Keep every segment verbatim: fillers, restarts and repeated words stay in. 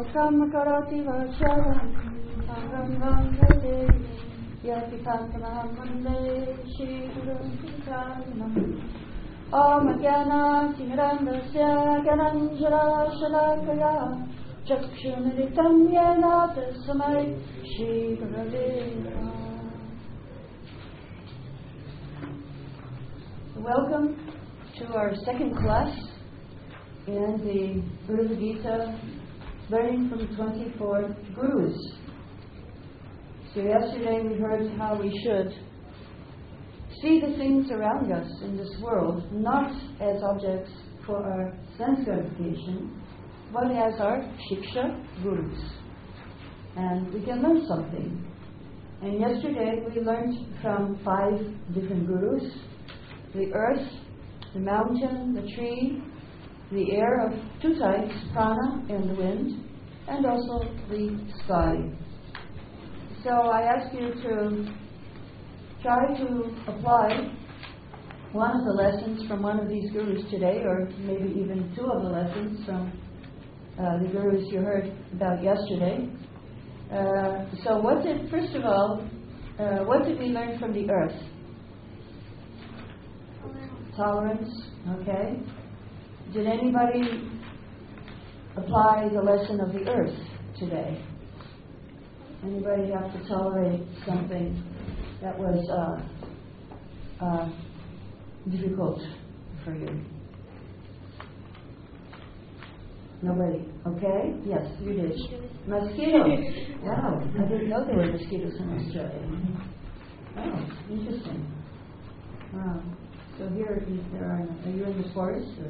Kama karati vacharam Sangam Vande Yati Kantamaham Vande Shri Guru Karanam Om Jnana Timirandasya Gyananjala Shalakaya Chakshunaritam Yena Tasmai Shri Gurave Namaha. Welcome to our second class in the Bhagavad Gita, learning from twenty-four Gurus. So yesterday we heard how we should see the things around us in this world not as objects for our sense gratification, but as our Shiksha Gurus. And we can learn something. And yesterday we learned from five different Gurus: the earth, the mountain, the tree, the air of two types, prana and the wind, and also the sky. So I ask you to try to apply one of the lessons from one of these Gurus today, or maybe even two of the lessons from uh, the Gurus you heard about yesterday. Uh, so what did, first of all, uh, what did we learn from the earth? Tolerance, okay. Did anybody apply the lesson of the earth today? Anybody have to tolerate something that was uh, uh, difficult for you? Nobody? Okay? Yes, you did. Mosquitoes. Wow, I didn't know there were mosquitoes in Australia. Oh, interesting. Wow. So here, there are, are you in the forest? Or?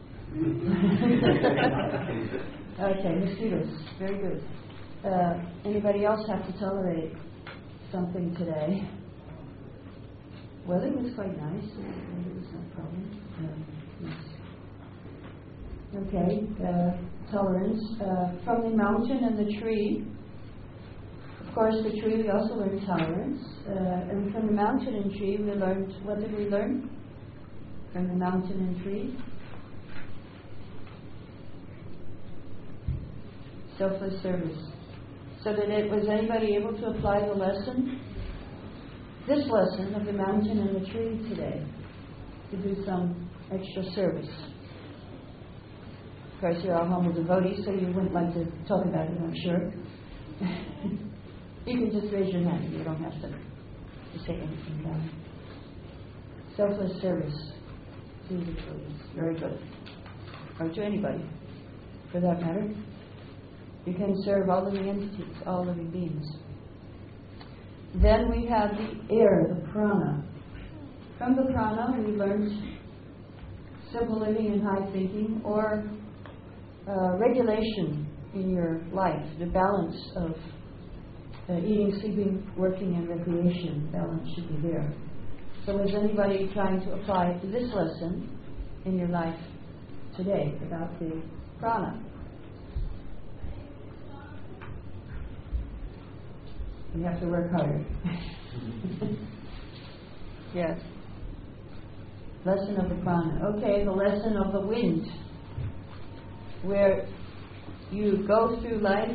Okay, mosquitoes. Very good. Uh, anybody else have to tolerate something today? Weather was quite nice. It was no problem. Uh, yes. Okay, uh, tolerance. Uh, from the mountain and the tree. Of course, the tree, we also learned tolerance. Uh, and from the mountain and tree, we learned, what did we learn? From the mountain and tree? Selfless service. So did it, was anybody able to apply the lesson, this lesson of the mountain and the tree today, to do some extra service? Of course, you're all humble devotees, so you wouldn't like to talk about it, I'm sure. You can just raise your hand. You don't have to, to say anything about it. Selfless service. Very good. Or to anybody, for that matter. You can serve all living entities, all living beings. Then we have the air, the prana. From the prana, we learned simple living and high thinking, or uh, regulation in your life, the balance of uh, eating, sleeping, working, and recreation. Balance should be there. So is anybody trying to apply this lesson in your life today about the prana? You have to work harder. Yes. Lesson of the prana. Okay, the lesson of the wind, where you go through life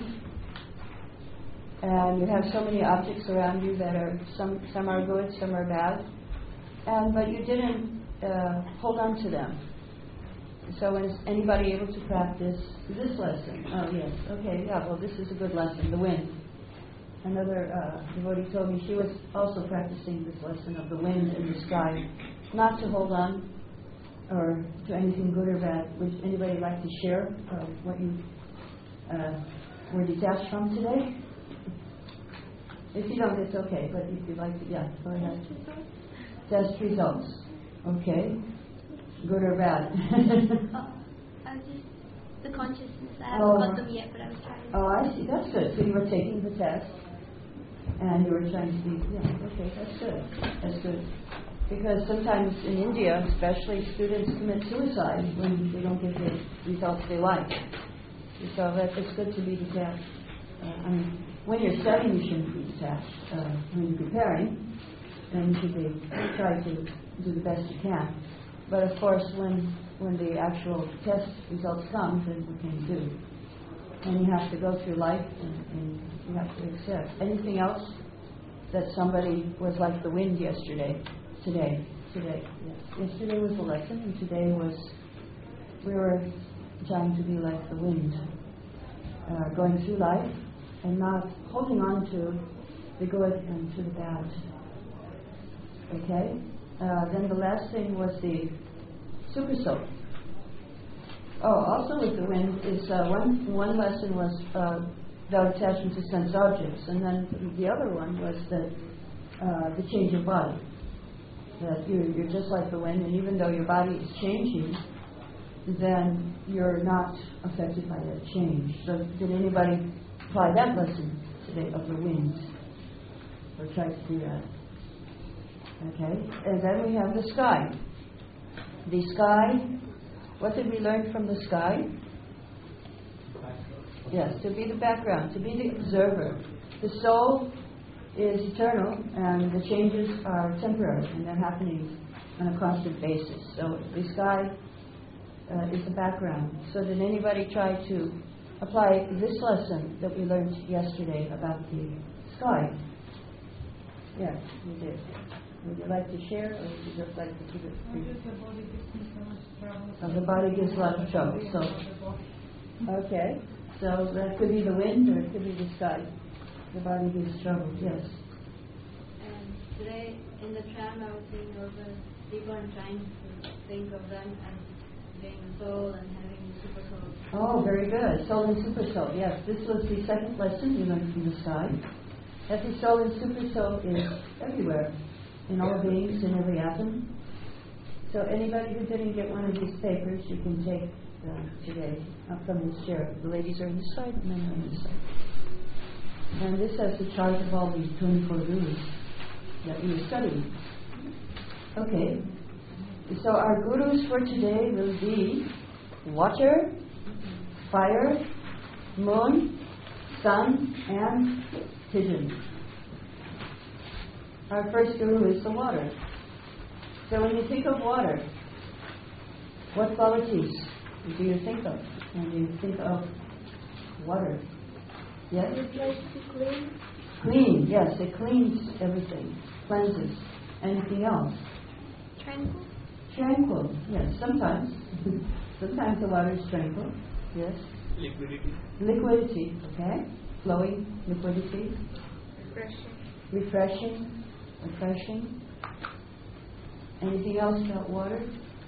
and you have so many objects around you that are, some, some are good, some are bad. And, but you didn't uh, hold on to them. So is anybody able to practice this lesson? Oh, yes. Okay, yeah, well, this is a good lesson, the wind. Another uh, devotee told me she was also practicing this lesson of the wind and the sky, not to hold on or to anything good or bad. Would anybody like to share uh, what you uh, were detached from today? If you don't, it's okay, but if you'd like to, yeah, go ahead. Test results. Okay. Good or bad? oh, I was just the consciousness. I haven't oh. got them yet, but I was trying. Oh, I see. That's good. So you were taking the test, and you were trying to be. Yeah. Okay. That's good. That's good. Because sometimes in India, especially, students commit suicide when they don't get the results they like. So that it's good to be detached. Uh, I mean, when you're studying, you shouldn't be detached. Uh, when you're preparing, then you should be, try to do the best you can. But of course, when when the actual test results come, then what can you do? and you have to go through life and, and you have to accept. Anything else? That somebody was like the wind yesterday, today, today. Yes. Yesterday was the lesson, and today was we were trying to be like the wind, uh, going through life and not holding on to the good and to the bad. Okay? Uh, then the last thing was the super soul. Oh, also with the wind is uh, one one lesson was uh, without attachment to sense objects, and then the other one was that uh, the change of body. That you're, you're just like the wind, and even though your body is changing, then you're not affected by that change. So did anybody apply that lesson today of the wind? Or try to do that? Okay, and then we have the sky. The sky, what did we learn from the sky? Yes, to be the background, to be the observer. The soul is eternal, and the changes are temporary, and they're happening on a constant basis. So the sky uh, is the background. So did anybody try to apply this lesson that we learned yesterday about the sky? Yes, you did. Would you like to share, or would you just like to keep it brief? Oh, the body gives a lot of trouble. So, okay. So that could be the wind, or it could be the sky. The body gives trouble. Yes. And today in the tram, I was seeing all the people and trying to think of them as being a soul and having a super soul. Oh, very good. Soul and super soul. Yes, this was the second lesson we learned from the sky. That the soul and super soul is everywhere, in all beings, in every atom. So anybody who didn't get one of these papers, you can take uh, today up from this chair. The ladies are on this side, and men are on this side. And this has the charge of all these twenty-four gurus that we are studying. Okay. So our gurus for today will be water, fire, moon, sun, and pigeon. Our first guru is the water. So when you think of water, what qualities do you think of when you think of water? Yes? It likes to clean. Clean, yes, it cleans everything, cleanses. Anything else? Tranquil. Tranquil, yes, sometimes. Sometimes the water is tranquil, yes. Liquidity. Liquidity, okay. Flowing liquidity. Refreshing. Refreshing, refreshing. Anything else about water?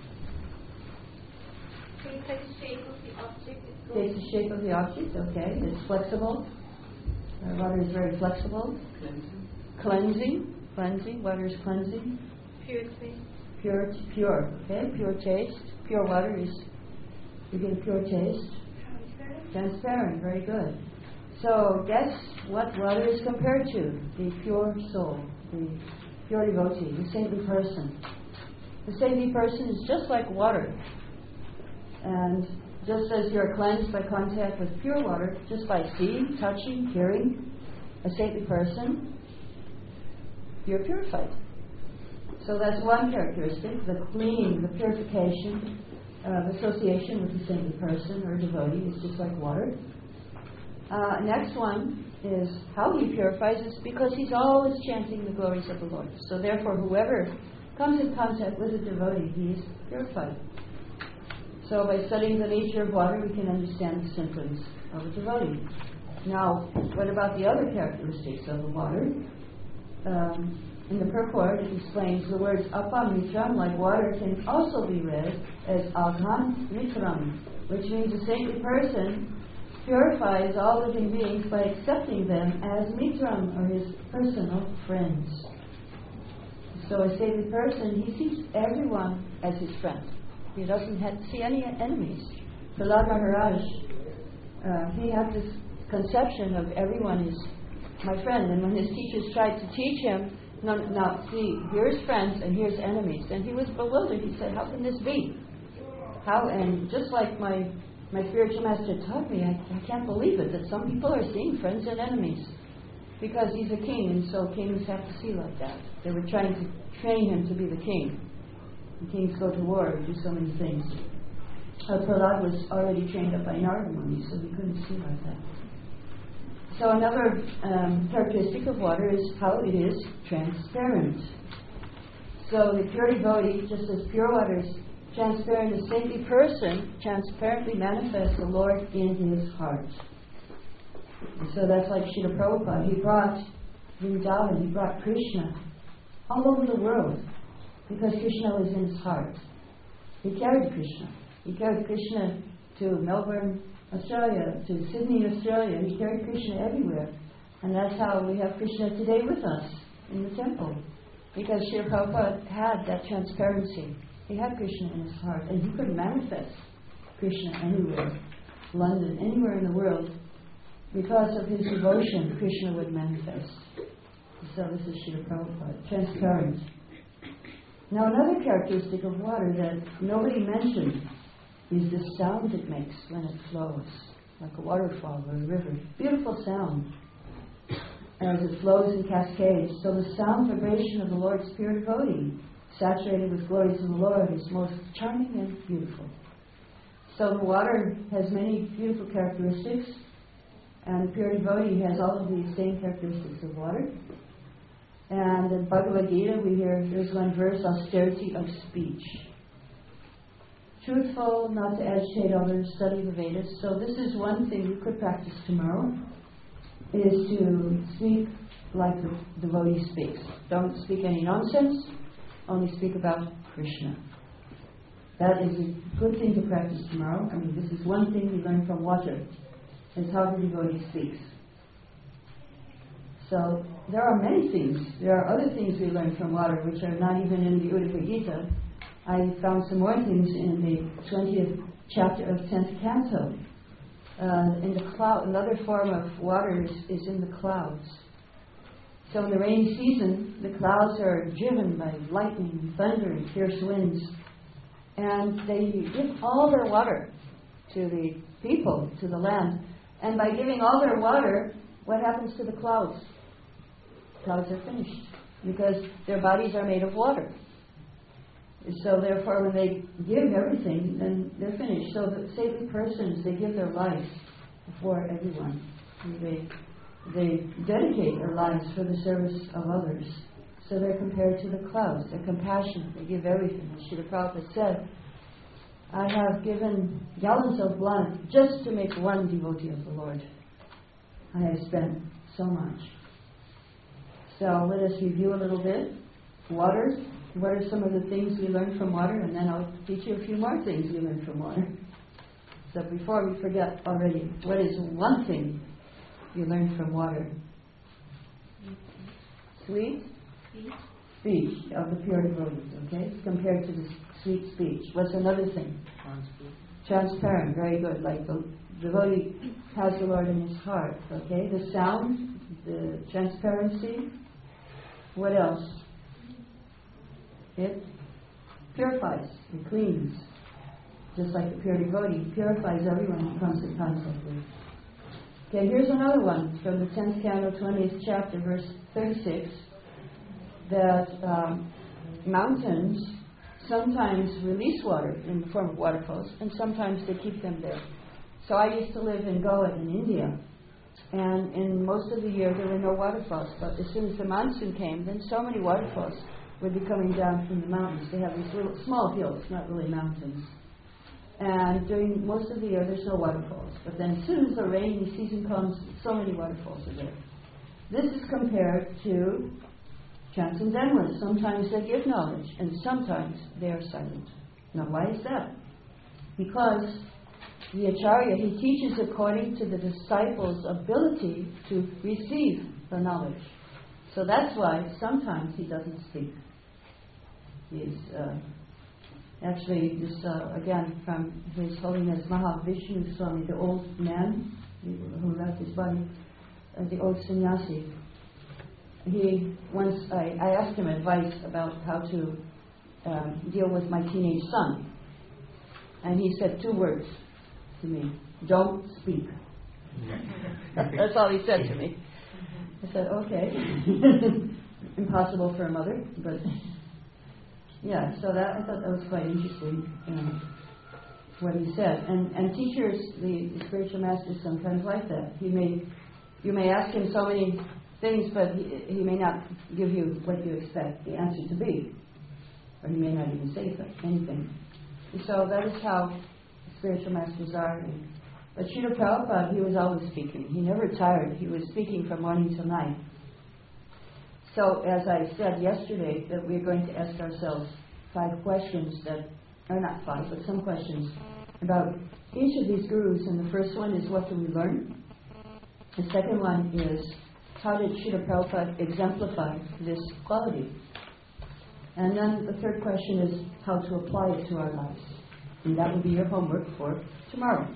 It takes the shape of the object. It Takes the shape of the object, okay. It's flexible. Uh, water is very flexible. Cleansing. Cleansing, cleansing. Water is cleansing. Purity. Pure, pure, okay. Pure taste. Pure water is, you get a pure taste. Transparent. Transparent, very good. So guess what water is compared to? The pure soul, the pure devotee, the saintly person. The saintly person is just like water. And just as you're cleansed by contact with pure water, just by seeing, touching, hearing a saintly person, you're purified. So that's one characteristic, the cleaning, the purification, uh, the association with the saintly person or devotee is just like water. Uh, next one is how he purifies us, because he's always chanting the glories of the Lord. So therefore, whoever comes in contact with a devotee, he is purified. So by studying the nature of water, we can understand the symptoms of a devotee. Now, what about the other characteristics of the water? Um, in the purport, it explains the words apa mitram, like water, can also be read as aghan mitram, which means a saintly person purifies all living beings by accepting them as mitram, or his personal friends. So a saintly person, he sees everyone as his friend. He doesn't have, see any enemies. Prahlad Maharaj, uh, he had this conception of everyone is my friend, and when his teachers tried to teach him, no, now see, here's friends and here's enemies, and he was bewildered. He said, how can this be? How? And just like my my spiritual master taught me, I, I can't believe it, that some people are seeing friends and enemies. Because he's a king, and so kings have to see like that. They were trying to train him to be the king. And kings go to war and do so many things. Uh, Prahlad was already trained up by Narada Muni, so he couldn't see like that. So another um, characteristic of water is how it is transparent. So the pure devotee, just as pure water is transparent, a saintly person transparently manifests the Lord in his heart. And so that's like Srila Prabhupada. He brought Vrindavan, he brought Krishna all over the world because Krishna was in his heart. He carried Krishna. He carried Krishna to Melbourne, Australia, to Sydney, Australia. He carried Krishna everywhere. And that's how we have Krishna today with us in the temple. Because Srila Prabhupada had that transparency. He had Krishna in his heart. And he could manifest Krishna anywhere. London, anywhere in the world. Because of his devotion, Krishna would manifest. So this is Srila Prabhupada. Transparent. Now another characteristic of water that nobody mentioned is the sound it makes when it flows, like a waterfall or a river. Beautiful sound as it flows in cascades. So the sound vibration of the Lord's pure devotee, saturated with glories of the Lord, is most charming and beautiful. So the water has many beautiful characteristics, and the pure devotee has all of these same characteristics of water. And in Bhagavad Gita we hear, there's one verse, austerity of speech. Truthful, not to agitate others, study the Vedas. So this is one thing you could practice tomorrow, is to speak like the devotee speaks. Don't speak any nonsense, only speak about Krishna. That is a good thing to practice tomorrow. I mean, this is one thing we learn from water, is how the devotee speaks. So there are many things. There are other things we learn from water which are not even in the Uddhava Gita. I found some more things in the twentieth chapter of tenth canto. Uh, in the cloud, another form of water is, is in the clouds. So in the rainy season, the clouds are driven by lightning and thunder and fierce winds. And they give all their water to the people, to the land. And by giving all their water, what happens to the clouds? Clouds are finished because their bodies are made of water. So therefore, when they give everything, then they're finished. So the saintly persons, they give their lives for everyone. And they they dedicate their lives for the service of others. So they're compared to the clouds. They're compassionate. They give everything. As Srila Prabhupada said, I have given gallons of blood just to make one devotee of the Lord. I have spent so much. So let us review a little bit. Water. What are some of the things we learn from water? And then I'll teach you a few more things we learn from water. So before we forget already, what is one thing you learn from water? Sweet? Speech. Speech of the pure devotees, okay? Compared to the sweet speech. What's another thing? Transparent. Transparent, very good. Like the devotee has the Lord in his heart, okay? The sound, the transparency. What else? It purifies, it cleans. Just like the pure devotee purifies everyone who comes in contact with. Okay, here's another one from the tenth canto, twentieth chapter, verse thirty-six. That um, mountains sometimes release water in the form of waterfalls, and sometimes they keep them there. So I used to live in Goa in India, and in most of the year there were no waterfalls. But as soon as the monsoon came, then so many waterfalls would be coming down from the mountains. They have these little small hills, not really mountains. And during most of the year there's no waterfalls. But then as soon as the rainy season comes, so many waterfalls are there. This is compared to transcendentalists. Sometimes they give knowledge, and sometimes they are silent. Now why is that? Because the Acharya, he teaches according to the disciple's ability to receive the knowledge. So that's why sometimes he doesn't speak. He's uh, actually, this uh, again from His Holiness Mahavishnu Swami, the old man who left his body, uh, the old sannyasi. He once I, I asked him advice about how to um, deal with my teenage son, and he said two words to me: "Don't speak." That's all he said to me. I said, "Okay." Impossible for a mother, but yeah. So that I thought that was quite interesting. Um, what he said. And and teachers, the, the spiritual master is sometimes like that. He may, you may ask him so many things, but he, he may not give you what you expect the answer to be. Or he may not even say anything. And so that is how spiritual masters are. But Srila Prabhupada, he was always speaking. He never tired. He was speaking from morning till night. So, as I said yesterday, that we're going to ask ourselves five questions that, or not five, but some questions about each of these gurus. And the first one is, what do we learn? The second one is, how did Srila Prabhupada exemplify this quality? And then the third question is, how to apply it to our lives. And that will be your homework for tomorrow.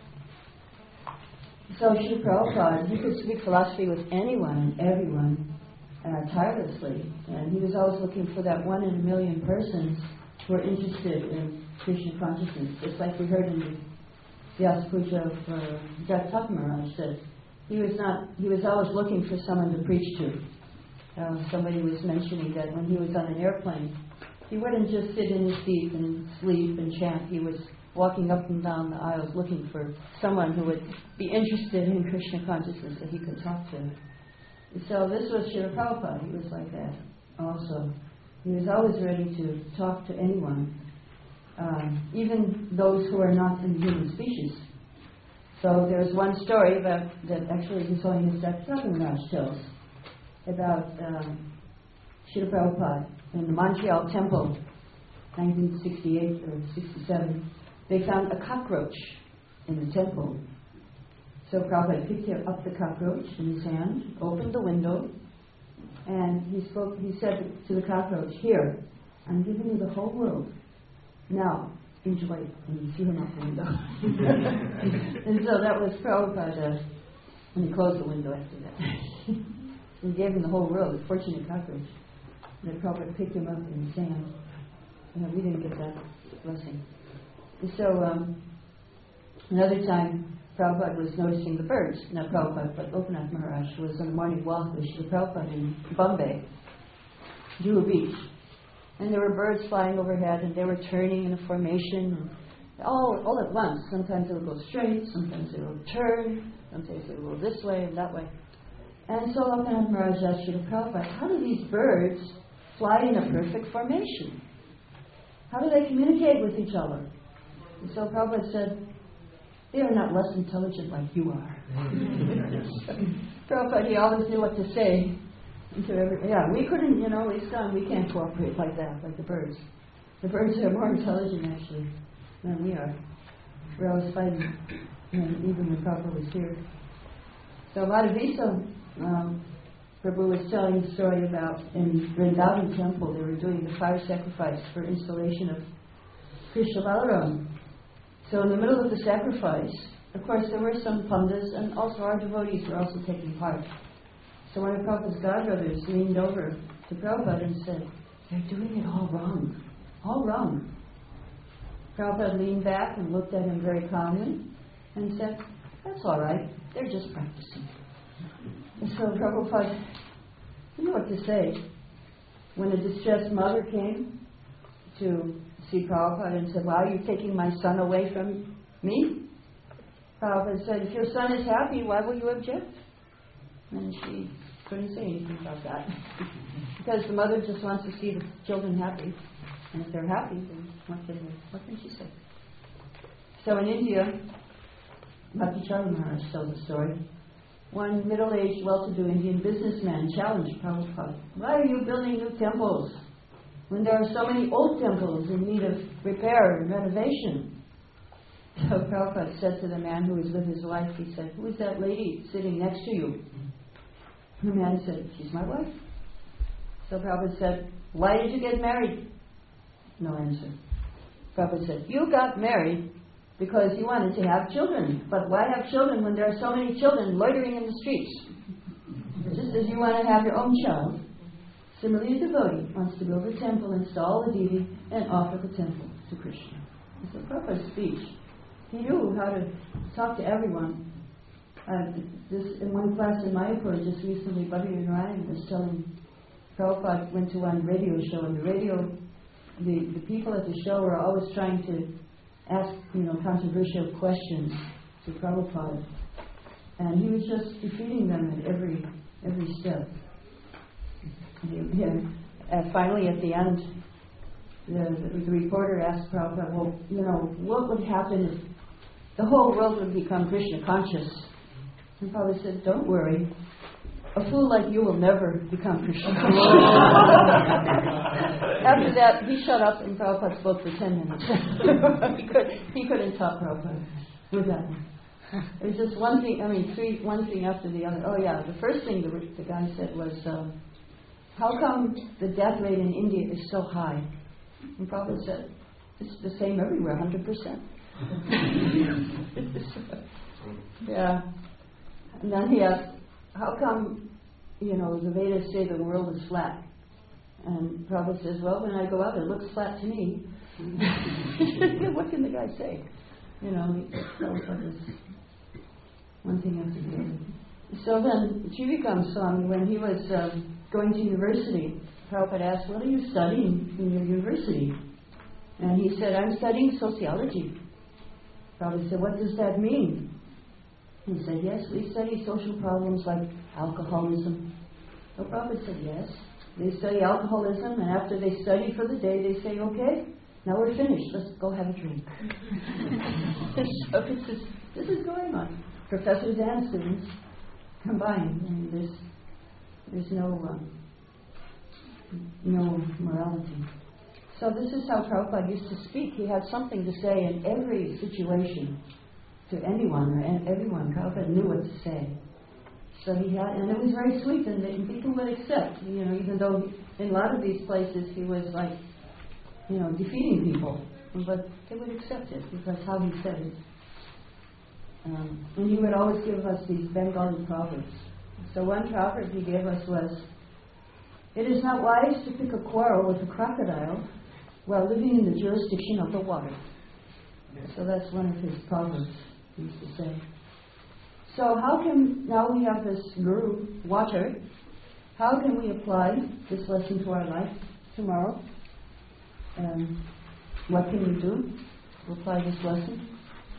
So Srila Prabhupada, he could speak philosophy with anyone and everyone uh, tirelessly. And he was always looking for that one in a million persons who are interested in Krishna consciousness. Just like we heard in the Vyasa Puja of uh, Jataka Maharaj said, he was not, he was always looking for someone to preach to. Uh, somebody was mentioning that when he was on an airplane, he wouldn't just sit in his seat and sleep and chant. He was walking up and down the aisles looking for someone who would be interested in Krishna consciousness that he could talk to. And so this was Srila Prabhupada. He was like that also. He was always ready to talk to anyone, um, even those who are not in the human species. So there's one story about, that actually His Holiness Jataka Maharaj tells about um, Srila Prabhupada in the Montreal Temple, nineteen sixty-eight or sixty-seven. They found a cockroach in the temple. So Prabhupada picked up the cockroach in his hand, opened the window, and he spoke. He said to the cockroach, "Here, I'm giving you the whole world. Now, enjoy it." And he threw him out the window. And so that was Prabhupada, and he closed the window after that. He gave him the whole world, the fortunate cockroach. And then Prabhupada picked him up in the sand. You know, we didn't get that blessing. And so um, another time, Prabhupada was noticing the birds. Not Prabhupada, but Gopinath Maharaj was on a morning walk with Srila Prabhupada in Bombay, Juhu Beach. And there were birds flying overhead, and they were turning in a formation, and all, all at once. Sometimes they would go straight, sometimes they would turn, sometimes they would go this way and that way. And so Gopinath Maharaj asked Srila Prabhupada, how do these birds fly in a perfect formation? How do they communicate with each other? And so Prabhupada said, they are not less intelligent like you are. Prabhupada, he always knew what to say. To every, yeah, we couldn't, you know, it's done. We can't cooperate like that, like the birds. The birds are more intelligent, actually, than we are. We're always fighting, you know, even when Prabhupada was here. So Madhavisa, um, Prabhu was telling the story about in Vrindavan temple, they were doing the fire sacrifice for installation of Krishna Balaram. So in the middle of the sacrifice, of course, there were some pandas, and also our devotees were also taking part. So one of Prabhupada's godbrothers leaned over to Prabhupada and said, they're doing it all wrong. All wrong. Prabhupada leaned back and looked at him very calmly and said, that's all right. They're just practicing. And so Prabhupada didn't know what to say. When a distressed mother came to see Prabhupada and said, wow, you're taking my son away from me? Prabhupada said, if your son is happy, why will you object? And she couldn't say anything about that. Because the mother just wants to see the children happy. And if they're happy, then what can, what can she say? So in India, Bhakti Chandra Maharaj tells a story. One middle-aged, well-to-do Indian businessman challenged Prabhupada, why are you building new temples when there are so many old temples in need of repair and renovation? So Prabhupada said to the man who was with his wife, he said, who is that lady sitting next to you? The man said, she's my wife. So Prabhupada said, why did you get married? No answer. Prabhupada said, you got married because you wanted to have children. But why have children when there are so many children loitering in the streets? Just as you want to have your own child, similarly the devotee wants to build a temple, install the deity, and offer the temple to Krishna. It's a Prabhupada's speech. He knew how to talk to everyone. Uh, this in one class in Mayapur just recently, Bhakti Narayan was telling Prabhupada went to one radio show, and the radio, the, the people at the show were always trying to ask, you know, controversial questions to Prabhupada. And he was just defeating them at every every step. He, he, and finally, at the end, the, the, the reporter asked Prabhupada, well, you know, what would happen if the whole world would become Krishna conscious? And Prabhupada said, don't worry. A fool like you will never become Krishna conscious. After that, he shut up and Prabhupada spoke for ten minutes. he, could, he couldn't top Prabhupada with that. It was just one thing, I mean, three, one thing after the other. Oh yeah, the first thing the, the guy said was, um, how come the death rate in India is so high? And Prabhupada said, it's the same everywhere, one hundred percent. Yeah. And then he asked, how come, you know, the Vedas say the world is flat? And Prabhupada says, well, when I go out, it looks flat to me. What can the guy say? You know, Prabhupada was one thing after the other. So then, Trivikram Swami, when he was um, going to university, Prabhupada asked, what are you studying in your university? And he said, I'm studying sociology. Prabhupada said, what does that mean? He said, yes, we study social problems like alcoholism. So Prabhupada said, yes. They study alcoholism, and after they study for the day, they say, okay, now we're finished. Let's go have a drink. So this is, this is going on. Professors and students combined. I mean, there's, there's no, um, no morality. So this is how Prabhupada used to speak. He had something to say in every situation to anyone or everyone. Prabhupada knew what to say. So he had, and it was very sweet, and, and people would accept. You know, even though he, in a lot of these places he was like, you know, defeating people, but they would accept it because how he said it. Um, and he would always give us these Bengali proverbs. So one proverb he gave us was, it is not wise to pick a quarrel with a crocodile while living in the jurisdiction of the water. So that's one of his proverbs he used to say. So how can, now we have this guru, water, how can we apply this lesson to our life tomorrow? Um, what can we do to apply this lesson?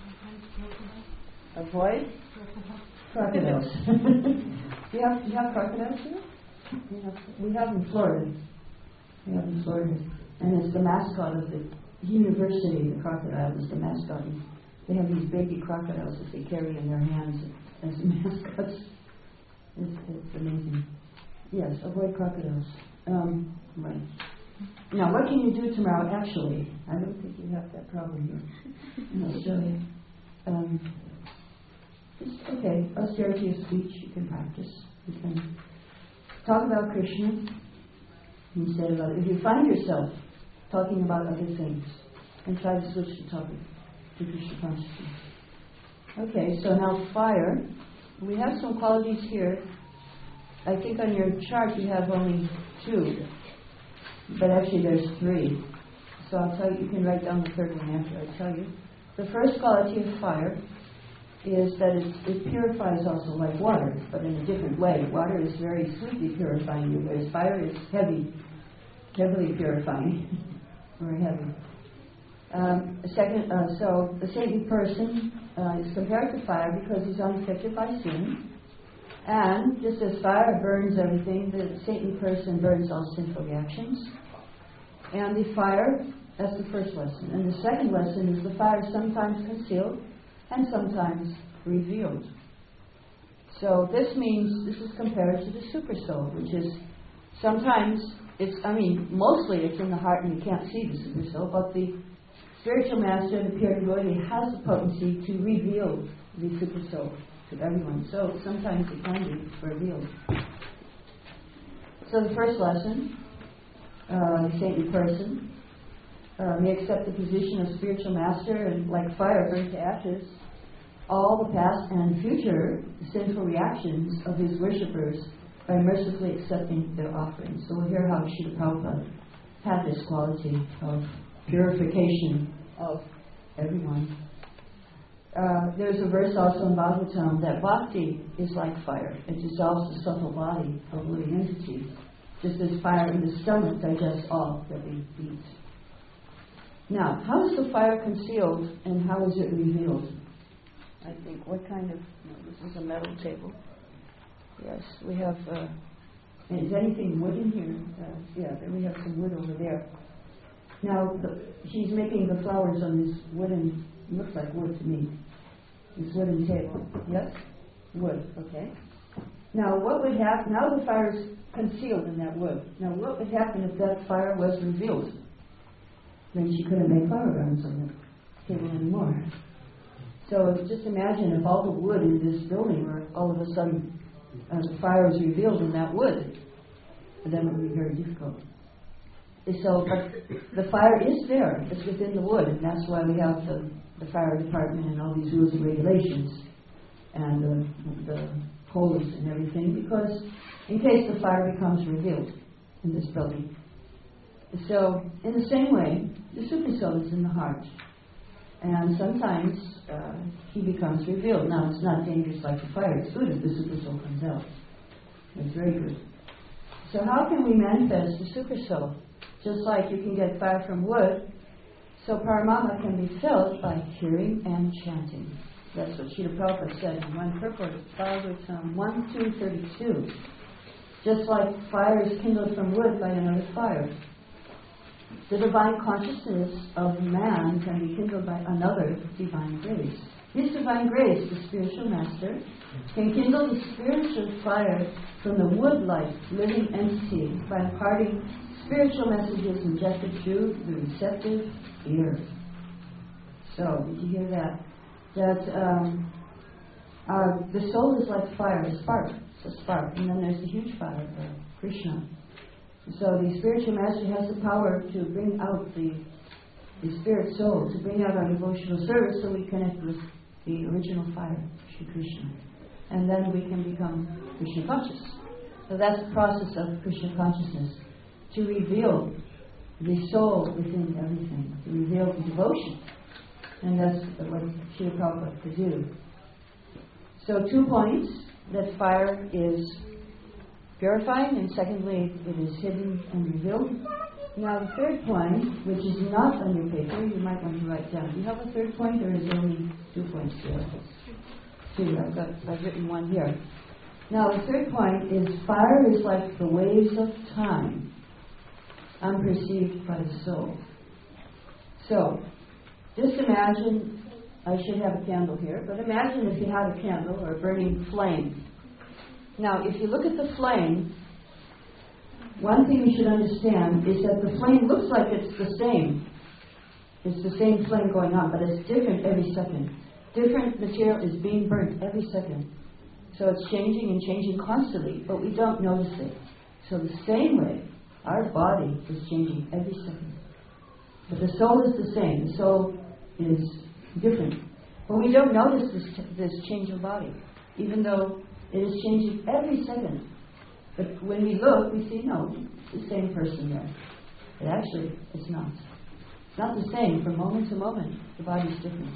Avoid crocodiles. you have you have crocodiles here? We have, we have in Florida. We have in Florida. And it's the mascot of the university, the crocodile is the mascot. They have these baby crocodiles that they carry in their hands as mascots. It's, it's amazing. Yes, avoid crocodiles. Um, right. Now, what can you do tomorrow? Actually, I don't think you have that problem here in Australia. Um, just, okay, austerity of speech you can practice. You can talk about Krishna instead of other. If you find yourself talking about other things, and try to switch the topic to Krishna consciousness. Okay, so now fire. We have some qualities here. I think on your chart you have only two. But actually there's three. So I'll tell you, you can write down the third one after I tell you. The first quality of fire is that it, it purifies also like water, but in a different way. Water is very sweetly purifying you, whereas fire is heavy, heavily purifying. Very heavy. Um, second, uh, so the Satan person uh, is compared to fire because he's unaffected by sin. And just as fire burns everything, the Satan person burns all sinful reactions. And the fire, that's the first lesson. And the second lesson is the fire is sometimes concealed and sometimes revealed. So this means, this is compared to the super soul, which is sometimes, it's, I mean, mostly it's in the heart and you can't see the super soul, but the spiritual master, the pure devotee, has the potency to reveal the super soul to everyone. So sometimes it can be revealed. So the first lesson, uh, the saintly person uh, may accept the position of spiritual master and like fire burn to ashes all the past and future sinful reactions of his worshippers by mercifully accepting their offerings. So we'll hear how Srila Prabhupada had this quality of purification of everyone. Uh, there's a verse also in Bhagavatam that bhakti is like fire. It dissolves the subtle body of living entities, just as fire in the stomach digests all that we eat. Now, how is the fire concealed and how is it revealed? I think, what kind of, no, this is a metal table. Yes, we have, uh, is anything wood in here? Uh, yeah, then we have some wood over there. Now, the, she's making the flowers on this wooden, looks like wood to me, this wooden table. Yes? Wood, okay. Now, what would happen, now the fire is concealed in that wood. Now, what would happen if that fire was revealed? Then she couldn't make flower gardens on the table anymore. So just imagine if all the wood in this building were all of a sudden, uh, the fire was revealed in that wood, then it would be very difficult. So, but the fire is there, it's within the wood, and that's why we have the, the fire department and all these rules and regulations, and the, the codes and everything, because in case the fire becomes revealed in this building. So, in the same way, the Super-Soul is in the heart. And sometimes uh, he becomes revealed. Now, it's not dangerous like the fire. It's good if the Super-Soul comes out. It's very good. So how can we manifest the Super-Soul? Just like you can get fire from wood, so Paramama can be felt by hearing and chanting. That's what Srila Prabhupada said in one purport of Bhagavatam one two thirty-two. Just like fire is kindled from wood by another fire, the divine consciousness of man can be kindled by another divine grace. This divine grace, the spiritual master, can kindle the spiritual fire from the wood-like living entity by imparting spiritual messages injected through the receptive ear. So, did you hear that? That um, uh, the soul is like fire, a spark. It's a spark. And then there's the huge fire of Krishna. So the spiritual master has the power to bring out the, the spirit soul, to bring out our devotional service so we connect with the original fire, Shri Krishna. And then we can become Krishna conscious. So that's the process of Krishna consciousness, to reveal the soul within everything, to reveal the devotion. And that's what Srila Prabhupada could do. So two points, that fire is purifying, and secondly, it is hidden and revealed. Now the third point, which is not on your paper, you might want to write down. Do you have a third point, or is there only two points here? Two, I've got, I've written one here. Now the third point is fire is like the waves of time, unperceived by the soul. So, just imagine, I should have a candle here, but imagine if you had a candle or a burning flame. Now, if you look at the flame, one thing you should understand is that the flame looks like it's the same. It's the same flame going on, but it's different every second. Different material is being burnt every second. So it's changing and changing constantly, but we don't notice it. So the same way, our body is changing every second. But the soul is the same. The soul is different. But we don't notice this, this change of body, even though it is changing every second. But when we look, we see, no, it's the same person there. But actually, it's not. It's not the same. From moment to moment, the body is different.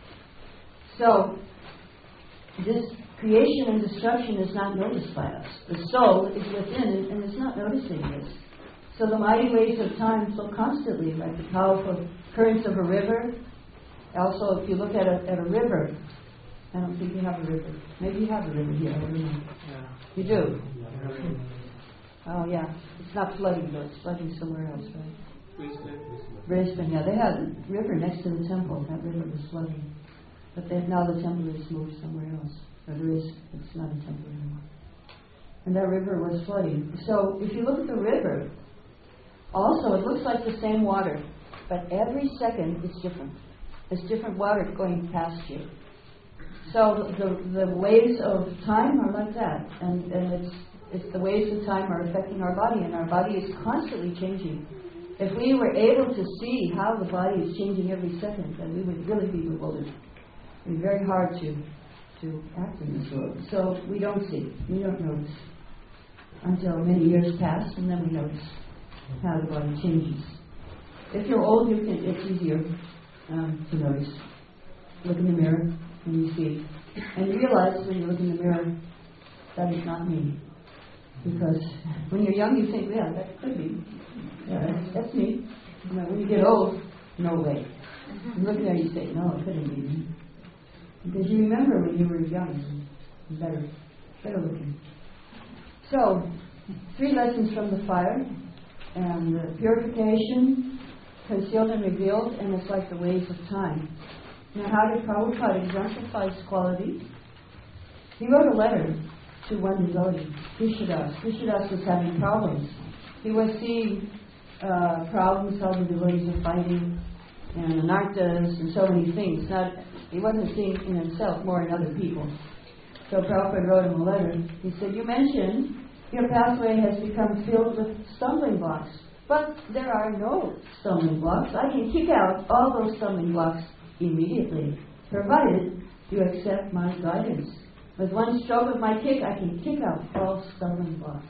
So, this creation and destruction is not noticed by us. The soul is within it, and it's not noticing this. So the mighty waves of time flow constantly, like the powerful currents of a river. Also, if you look at a, at a river, I don't think you have a river. Maybe you have a river here. I don't know. Yeah. You do? Yeah. Oh, yeah. It's not flooding, though. It's flooding somewhere else, right? Brisbane. Brisbane, yeah. They had a river next to the temple. That river was flooding. But then now the temple is moved somewhere else. Or there is, it's not a temple anymore. And that river was flooding. So if you look at the river, also it looks like the same water, but every second it's different. There's different water going past you. So the the waves of time are like that, and, and it's it's the waves of time are affecting our body, and our body is constantly changing. If we were able to see how the body is changing every second, then we would really be bewildered. It would be very hard to to act in this world. So we don't see, we don't notice until many years pass, and then we notice how the body changes. If you're old, you can, it's easier um, to notice. Look in the mirror and you see, and you realize when you look in the mirror that is not me. Because when you're young, you think, yeah, that could be. Yeah, that's, that's me. You know, when you get old, no way. You look there, you say, no, it couldn't be me. Because you remember when you were young, better, better looking. So, three lessons from the fire, and uh, purification, concealed and revealed, and it's like the waves of time. Now, how did Prabhupada exemplify his quality? He wrote a letter to one devotee, Krishnadas. Krishnadas was having problems. He was seeing uh, problems, how the devotees are fighting, and anarthas, and so many things. Not, he wasn't seeing in himself, more in other people. So Prabhupada wrote him a letter. He said, you mentioned your pathway has become filled with stumbling blocks. But there are no stumbling blocks. I can kick out all those stumbling blocks immediately, provided you accept my guidance. With one stroke of my kick, I can kick out all stumbling blocks.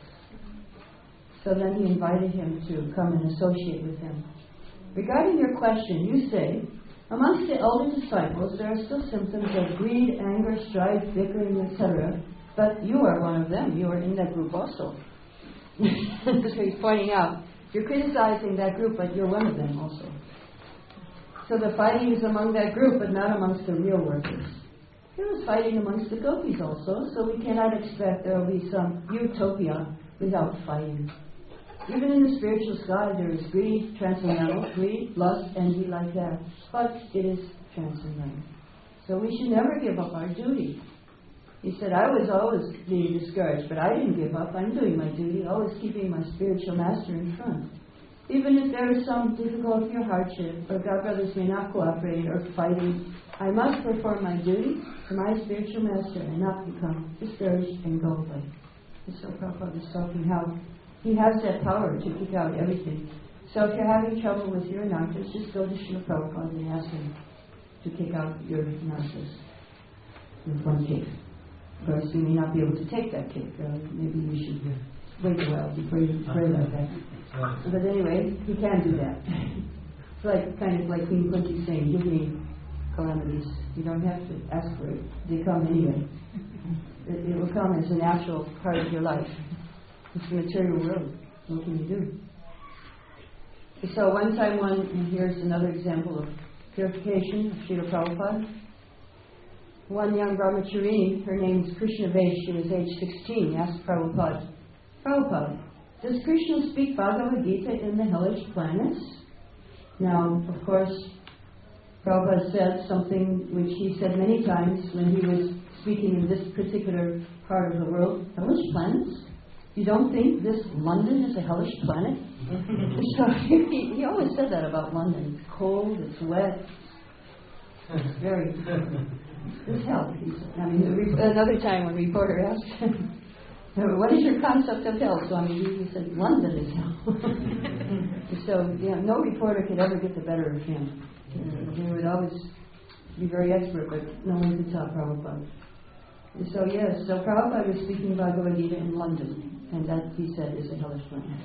So then he invited him to come and associate with him. Regarding your question, you say, amongst the elder disciples, there are still symptoms of greed, anger, strife, bickering, et cetera. But you are one of them. You are in that group also. So he's pointing out, you're criticizing that group, but you're one of them also. So the fighting is among that group, but not amongst the real workers. He was fighting amongst the gopis also, so we cannot expect there will be some utopia without fighting. Even in the spiritual sky, there is greed, transcendental, greed, lust, envy, like that. But it is transcendental. So we should never give up our duty. He said, I was always being discouraged, but I didn't give up. I'm doing my duty, always keeping my spiritual master in front. Even if there is some difficulty or hardship, or God brothers may not cooperate or fighting, I must perform my duty to my spiritual master and not become discouraged and go away. And so Prabhupada is talking how he has that power to kick out everything. So if you're having trouble with your anarthas, just go to Srila Prabhupada and ask him to kick out your anarthas with one kick. Of course, you may not be able to take that kick. Uh, maybe you should uh, wait a while before you pray like that. But anyway, he can do that. It's like kind of like Queen Kunti saying, give me calamities. You don't have to ask for it. They come anyway. It, it will come as a natural part of your life. It's the material world. What can you do? So one time one, and here's another example of purification of Srila Prabhupada. One young brahmacharini, her name is Krishna Vesh, she was age sixteen, asked Prabhupada, Prabhupada, does Krishna speak Bhagavad Gita in the hellish planets? Now, of course, Prabhupada said something which he said many times when he was speaking in this particular part of the world. Hellish planets? You don't think this London is a hellish planet? So he, he always said that about London. It's cold, it's wet, it's very... It's hell. I mean, another time when a reporter asked him, what is your concept of hell? So I mean, he said, London is hell. So, yeah, no reporter could ever get the better of him. Uh, they would always be very expert, but no one could top Prabhupada. So, yes, so Prabhupada was speaking Bhagavad Gita in London, and that, he said, is a hellish planet.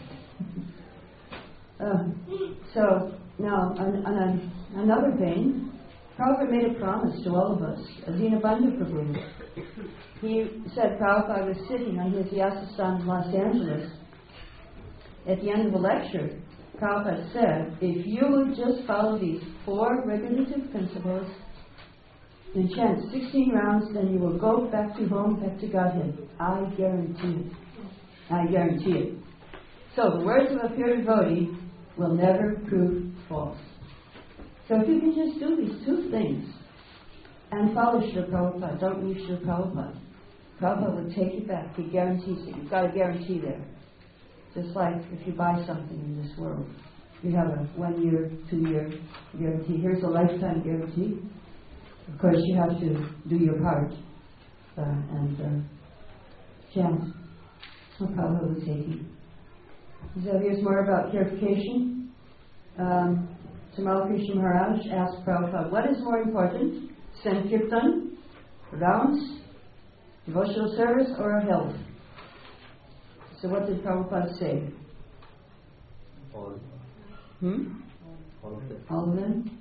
uh, so, now, on, on a, another vein, Prabhupada made a promise to all of us, Dinabandhu Prabhu. He said Prabhupada was sitting on his yasasana in Los Angeles. At the end of the lecture, Prabhupada said, if you would just follow these four regulative principles and chant sixteen rounds, then you will go back to home, back to Godhead. I guarantee it. I guarantee it. So the words of a pure devotee will never prove false. So if you can just do these two things and follow Srila Prabhupada, don't leave Srila Prabhupada. Prabhupada will take you back. He guarantees it. You've got a guarantee there. Just like if you buy something in this world. You have a one-year, two-year guarantee. Here's a lifetime guarantee. Of course, you have to do your part uh, and uh, chant. So Prabhupada will take you. So here's more about purification. Um, Tamal Krishna Maharaj asked Prabhupada, what is more important, Sankirtan, rounds, devotional service, or health? So what did Prabhupada say? All. Hmm? All of them. All of them?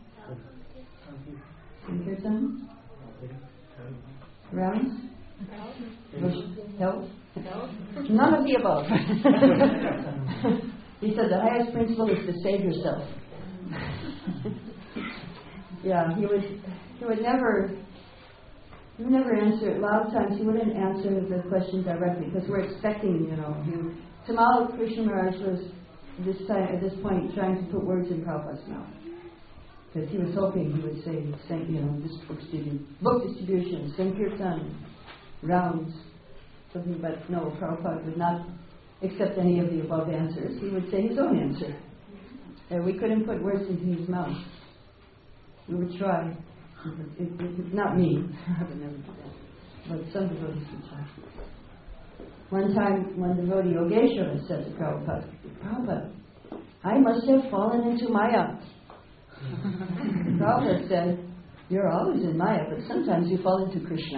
Sankirtan? Rounds? Health? None of the above. He said the highest principle is to save yourself. Yeah, he would he would never he would never answer. A lot of times he wouldn't answer the question directly because we're expecting, you know. He, Tamal Krishna Maharaj was this time at this point trying to put words in Prabhupada's mouth because he was hoping he would say, say you know, this book distribution, book distribution, Sankirtan, rounds, something. But no, Prabhupada would not accept any of the above answers. He would say his own answer. And we couldn't put words into his mouth. We would try. It, it, it, not me. I would never do that. But some devotees would try. One time, one devotee, Yogeshwara, said to Prabhupada, Prabhupada, I must have fallen into Maya. Prabhupada said, you're always in Maya, but sometimes you fall into Krishna.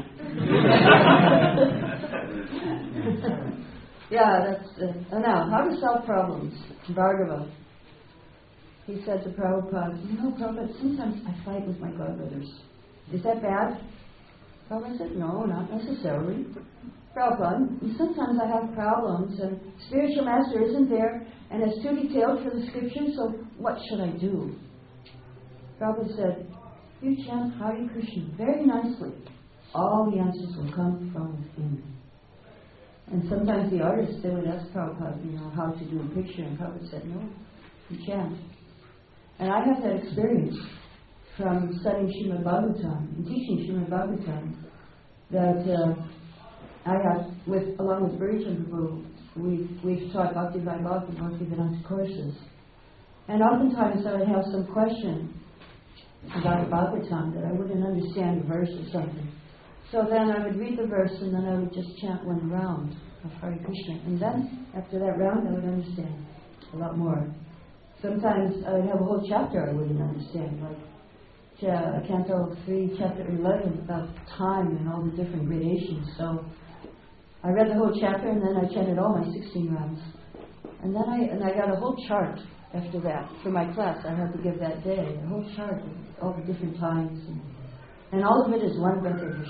Yeah, that's... Uh, now, how to solve problems? Bhargava. He said to Prabhupada, you know, Prabhupada, sometimes I fight with my godbrothers. Is that bad? Prabhupada said, no, not necessarily. Prabhupada, sometimes I have problems and spiritual master isn't there and it's too detailed for the scriptures, so what should I do? Prabhupada said, you chant Hare Krishna very nicely. All the answers will come from within. And sometimes the artists, they would ask Prabhupada, you know, how to do a picture, and Prabhupada said, no, you chant. And I have that experience from studying Srimad Bhagavatam and teaching Srimad Bhagavatam that uh, I have, with along with Bhurijan Prabhu, we've, we've taught Bhakti Vaibhava and Bhakti Vedanta courses. And oftentimes I would have some question about the Bhagavatam that I wouldn't understand a verse or something. So then I would read the verse and then I would just chant one round of Hare Krishna. And then after that round I would understand a lot more. Sometimes I would have a whole chapter I wouldn't understand, like uh, Canto three, Chapter eleven, about time and all the different gradations. So I read the whole chapter and then I chanted all my sixteen rounds. And then I and I got a whole chart after that for my class I had to give that day, a whole chart of all the different times. And, and all of it is one repetition.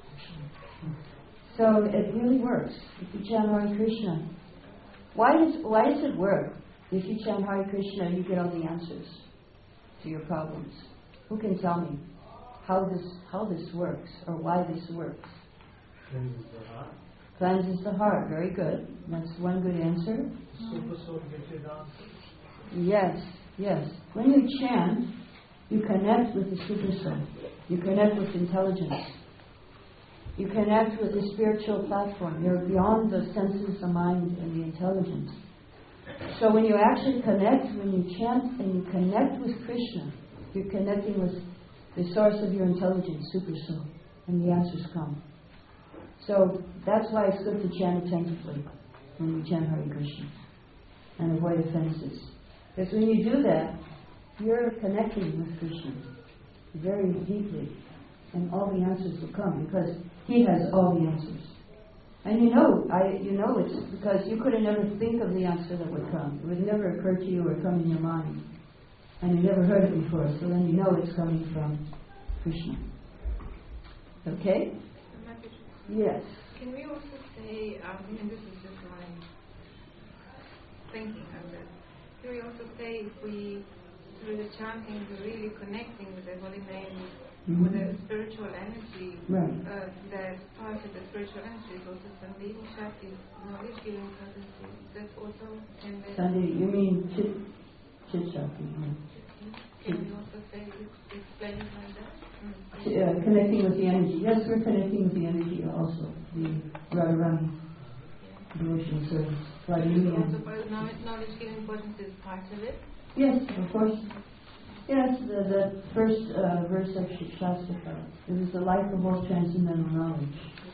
So it really works if you chant Hare Krishna. Why does, why does it work? If you chant Hare Krishna, you get all the answers to your problems. Who can tell me how this how this works or why this works? Cleanses the heart. Cleanses the heart. Very good. That's one good answer. Super soul gets his answer. Yes, yes. When you chant, you connect with the super soul. You connect with intelligence. You connect with the spiritual platform. You're beyond the senses, the mind, and the intelligence. So when you actually connect, when you chant and you connect with Krishna, you're connecting with the source of your intelligence, super soul, and the answers come. So that's why it's good to chant attentively when you chant Hare Krishna and avoid offenses. Because when you do that, you're connecting with Krishna very deeply, and all the answers will come because He has all the answers. And you know, I, you know it's because you could have never think of the answer that would come. It would never occur to you or come in your mind. And you never heard it before, so then you know it's coming from Krishna. Okay? Yes. Can we also say, um, and this is just my thinking of it, can we also say if we, through the chanting, we're really connecting with the holy name, Mm-hmm. with the spiritual energy, right. uh, that part of the spiritual energy is also Sandhini Shakti, knowledge giving potency. That's also in the... Sandhini, you mean Chit, chit Shakti. Yeah. Can we also say, explain it like that? Mm-hmm. Uh, connecting with the energy. Yes, we're connecting with the energy also. The Radharani, yeah. Devotional service. Vladimir. Also, knowledge giving potency is part of it? Yes, of course. Yes, the, the first uh, verse of Shastra, it is the life of all transcendental knowledge.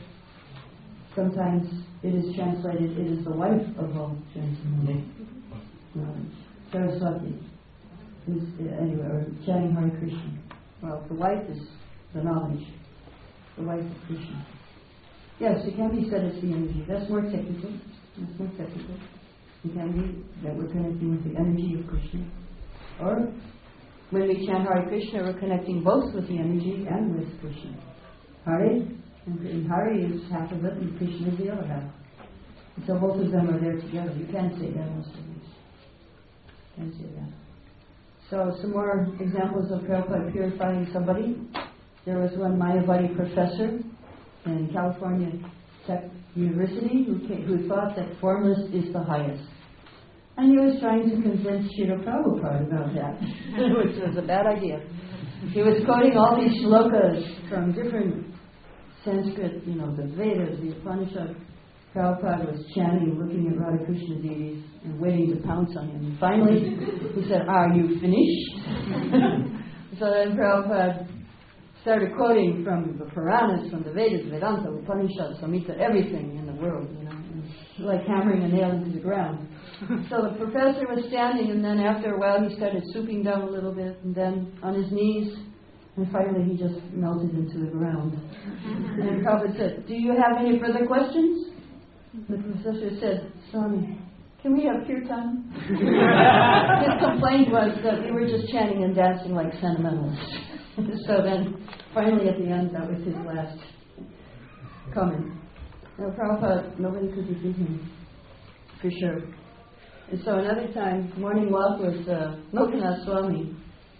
Sometimes it is translated, it is the wife of all transcendental knowledge. Saraswati is, uh, anyway, or chanting Hare Krishna. Well, the wife is the knowledge, the wife of Krishna. Yes, it can be said as the energy. That's more technical. That's more technical. It can be that we're connecting with the energy of Krishna. Or when we chant Hare Krishna, we're connecting both with the energy and with Krishna. Hare, and Hare is half of it, and Krishna is the other half. And so both of them are there together. You can't say that in English. You can't say that. So some more examples of Prabhupada purifying somebody. There was one Mayavadi professor in California Tech University who, came, who thought that formless is the highest. And he was trying to convince Srila Prabhupada about that, which was a bad idea. He was quoting all these shlokas from different Sanskrit, you know, the Vedas, the Upanishads. Prabhupada was chanting, looking at Radha Krishna deities and waiting to pounce on him. And finally, he said, "Are you finished?" So then Prabhupada started quoting from the Puranas, from the Vedas, Vedanta, Upanishads, Samhita, everything in the world, you know, and like hammering a nail into the ground. So the professor was standing, and then after a while he started stooping down a little bit, and then on his knees, and finally he just melted into the ground. And Prabhupada said, "Do you have any further questions?" The professor said, "Swami, can we have kirtan?" His complaint was that we were just chanting and dancing like sentimentalists. So then, finally at the end, that was his last comment. Now, Prabhupada, nobody could defeat him, for sure. And so another time, morning walk with uh, Lokanath Swami.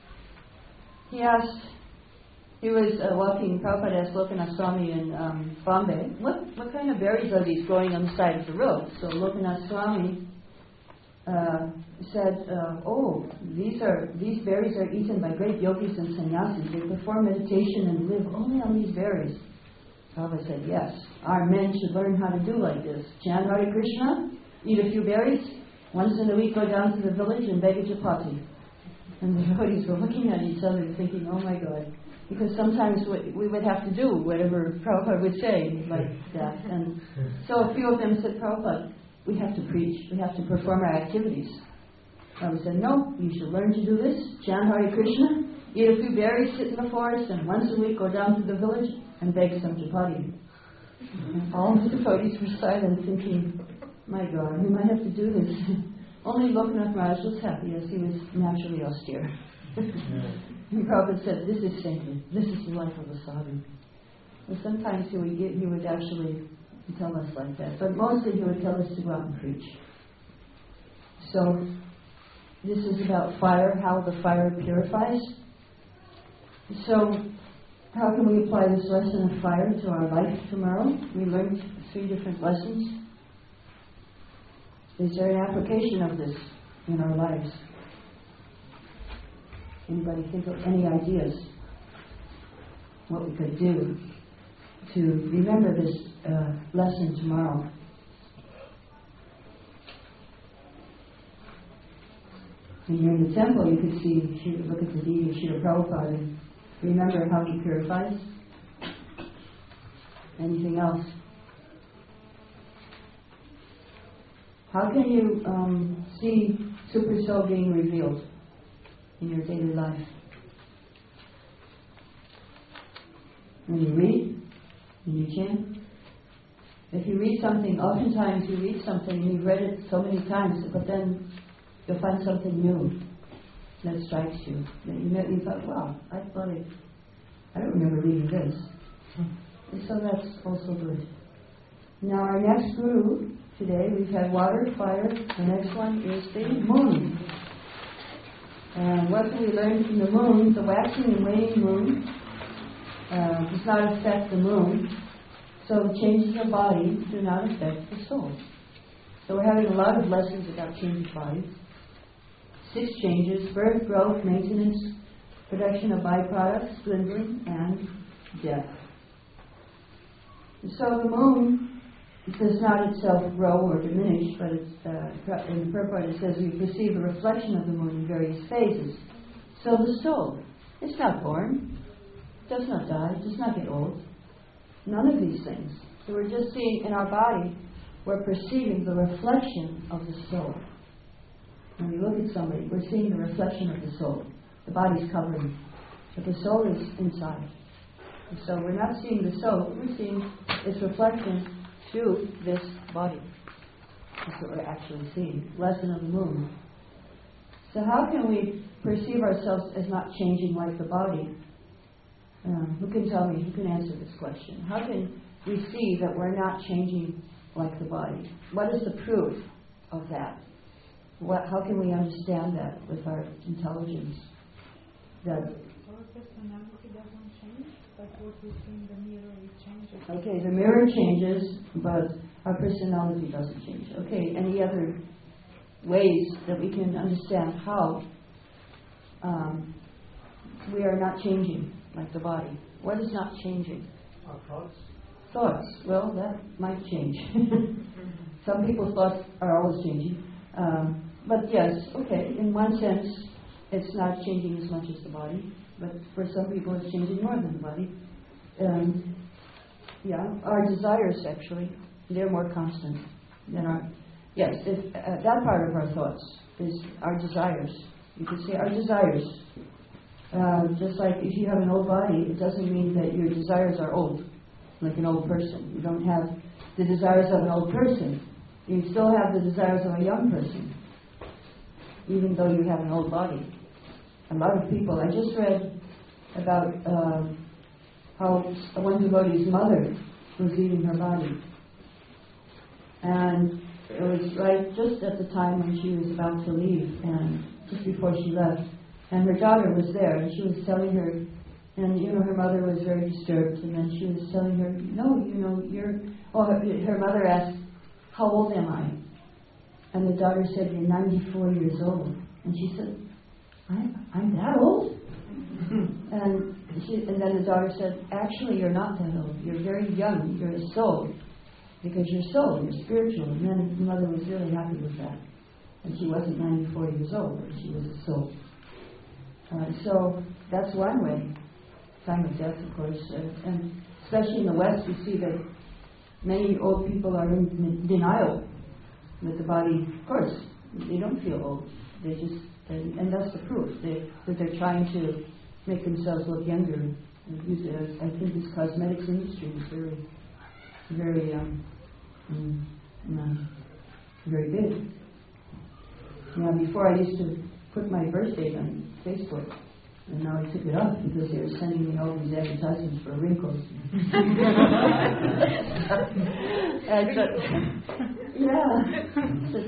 He asked, he was uh, walking, Prabhupada asked Lokanath Swami in um, Bombay, what, what kind of berries are these growing on the side of the road? So Lokanath Swami uh, said, uh, oh, these are these berries are eaten by great yogis and sannyasis. They perform meditation and live only on these berries. Prabhupada said, yes, our men should learn how to do like this. Chant Hare Krishna, eat a few berries, once in a week go down to the village and beg a chapati. And the devotees were looking at each other thinking, oh my God. Because sometimes we would have to do whatever Prabhupada would say like that. And so a few of them said, Prabhupada, we have to preach. We have to perform our activities. Prabhupada said, no, you should learn to do this. Chant Hare Krishna, eat a few berries, sit in the forest, and once a week go down to the village and beg some chapati. And all the devotees were silent thinking, my God, we might have to do this. Only Lokanath Maharaj was happy as he was naturally austere. And Prabhupada said, this is saintly. This is the life of a sadhu. And sometimes he would, get, he would actually tell us like that. But mostly he would tell us to go out and preach. So, this is about fire, how the fire purifies. So, how can we apply this lesson of fire to our life tomorrow? We learned three different lessons. Is there an application of this in our lives? Anybody think of any ideas what we could do to remember this uh, lesson tomorrow? When you're in the temple, you could see, you could look at the deity of Srila Prabhupada and remember how he purifies. Anything else? How can you um, see Super Soul being revealed in your daily life? When you read, when you chant. If you read something, oftentimes you read something and you've read it so many times, but then you'll find something new that strikes you. That you, know, you thought, wow, I thought I, I don't remember reading this. And so that's also good. Now our next guru today, we've had water, fire. The next one is the moon. And what can we learn from the moon? The waxing and waning moon uh, does not affect the moon. So the changes of body do not affect the soul. So we're having a lot of lessons about change of body. Six changes: birth, growth, maintenance, production of byproducts, dwindling, and death. And so the moon does not itself grow or diminish, but it's, uh, in the purport it says we perceive a reflection of the moon in various phases. So the soul, it's not born, does not die, does not get old. None of these things. So we're just seeing in our body, we're perceiving the reflection of the soul. When we look at somebody, we're seeing the reflection of the soul. The body's covering, but the soul is inside. And so we're not seeing the soul, we're seeing its reflection through this body. That's what we're actually seeing. Lesson of the moon. So how can we perceive ourselves as not changing like the body? Um, who can tell me, who can answer this question? How can we see that we're not changing like the body? What is the proof of that? what, how can we understand that with our intelligence? That our personality doesn't change, but what we see in the mirror, it changes. Okay, the mirror changes, but our personality doesn't change. Okay, any other ways that we can understand how um, we are not changing like the body? What is not changing? Our thoughts. Thoughts. Well, that might change. Some people's thoughts are always changing. Um, but yes, okay, in one sense, it's not changing as much as the body, but for some people it's changing more than the body. Um, yeah, our desires actually, they're more constant than our, yes, if, uh, that part of our thoughts is our desires. You could say our desires. Uh, just like if you have an old body, it doesn't mean that your desires are old, like an old person. You don't have the desires of an old person. You still have the desires of a young person, even though you have an old body. A lot of people, I just read about uh, how one devotee's mother was leaving her body. And it was right just at the time when she was about to leave, and just before she left. And her daughter was there, and she was telling her, and you know, her mother was very disturbed, and then she was telling her, no, you know, you're, oh, her, her mother asked, how old am I? And the daughter said, you're ninety-four years old. And she said, I'm, I'm that old? and, she, and then the daughter said, actually, you're not that old. You're very young. You're a soul. Because you're soul, you're spiritual. And then the mother was really happy with that. And she wasn't ninety-four years old, but she was a soul. Uh, so that's one way. Time of death, of course. Uh, and especially in the West, we see that many old people are in denial that the body, of course, they don't feel old. They just, and, and that's the proof they, that they're trying to make themselves look younger. And use it as, I think this cosmetics industry is very, very, um, um, um, very big. Now, before I used to put my birth date on Facebook, and now I took it off because they were sending me all these advertisements for wrinkles. and, uh, yeah.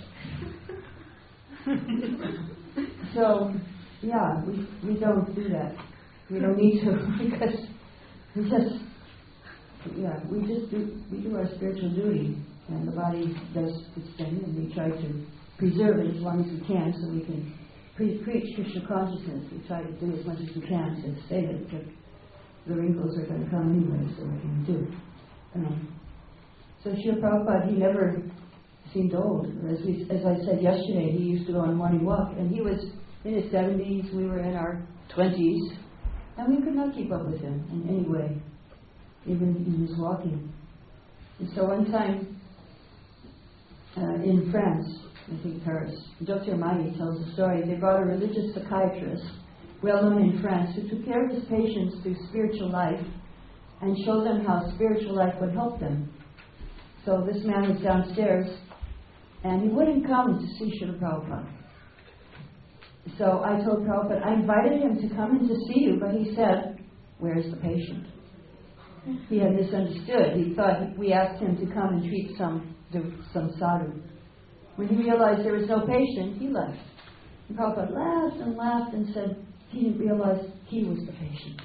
So, yeah, we, we don't do that. We don't need to because we just, yeah, we just do, we do our spiritual duty, and the body does its thing, and we try to preserve it as long as we can so we can pre- preach Krishna consciousness. We try to do as much as we can to save it, but the wrinkles are going to come anyway, so we can do it. Um, so Srila Prabhupada, he never seemed old. As, we, as I said yesterday, he used to go on a morning walk, and he was in his seventies, we were in our twenties, and we could not keep up with him in any way, even in his walking. And so one time uh, in France, I think Paris, Doctor Mailly tells a story. They brought a religious psychiatrist, well known in France, who took care of his patients through spiritual life and showed them how spiritual life would help them. So this man was downstairs, and he wouldn't come to see Srila Prabhupada. So I told Prabhupada, I invited him to come in to see you, but he said, where's the patient? He had misunderstood. He thought we asked him to come and treat some, some sadhu. When he realized there was no patient, he left. And Prabhupada laughed and laughed and said he didn't realize he was the patient.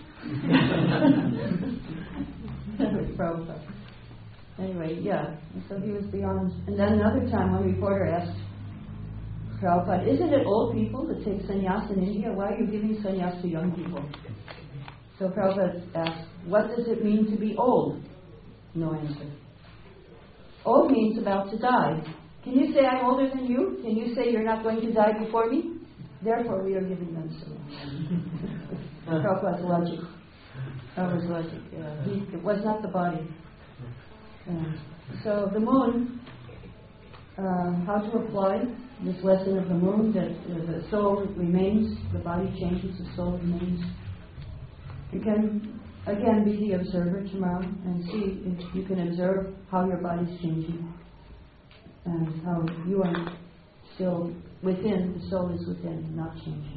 That was Prabhupada. Anyway, yeah. And so he was beyond. And then another time, one reporter asked Prabhupada, isn't it old people that take sannyas in India? Why are you giving sannyas to young people? So Prabhupada asked, what does it mean to be old? No answer. Old means about to die. Can you say I'm older than you? Can you say you're not going to die before me? Therefore, we are giving them sannyas. Prabhupada's logic. That was logic. Uh, he, it was not the body. Uh, so the moon, uh, how to apply this lesson of the moon, that uh, the soul remains, the body changes, the soul remains. You can, again, be the observer tomorrow and see if you can observe how your body's changing and how you are still within, the soul is within, not changing.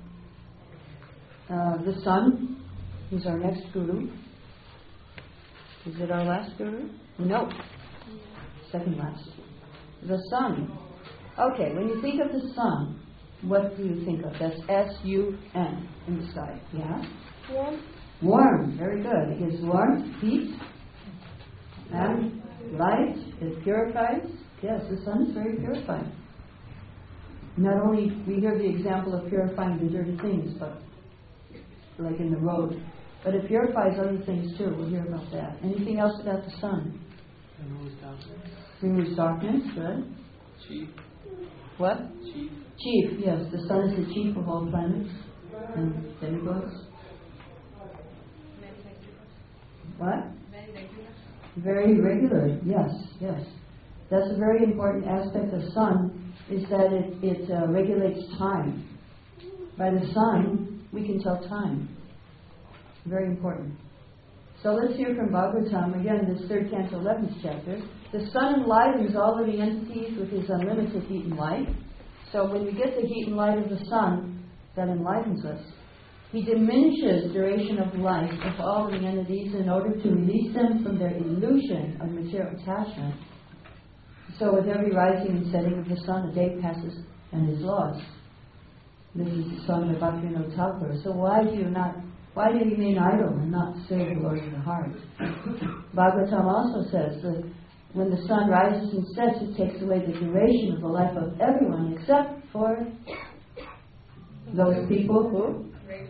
Uh, the sun is our next guru. Is it our last guru? No. Second last. The sun Okay, when you think of the sun, what do you think of? That's S U N in the sky. Yeah? Warm. Warm. Very good. It gives warmth, heat, and light. It purifies. Yes, the sun is very purifying. Not only we hear the example of purifying the dirty things, but like in the road, but it purifies other things too. We'll hear about that. Anything else about the sun? Removes darkness. Removes darkness. Good. Chief. What? Chief. Chief. Yes, the sun is the chief of all planets and demigods. What? Very regular. Yes, yes. That's a very important aspect of sun, is that it, it uh, regulates time. By the sun, we can tell time. Very important. So let's hear from Bhagavatam, again, this third canto, eleventh chapter. The sun enlightens all living entities with his unlimited heat and light. So when we get the heat and light of the sun, that enlightens us. He diminishes duration of life of all living entities in order to release them from their illusion of material attachment. So with every rising and setting of the sun, a day passes and is lost. This is the song of Bhaktivinoda Thakur. So why do you not, why do you remain idle and not serve the Lord of the heart? Bhagavatam also says that when the sun rises and sets, it takes away the duration of the life of everyone except for those people who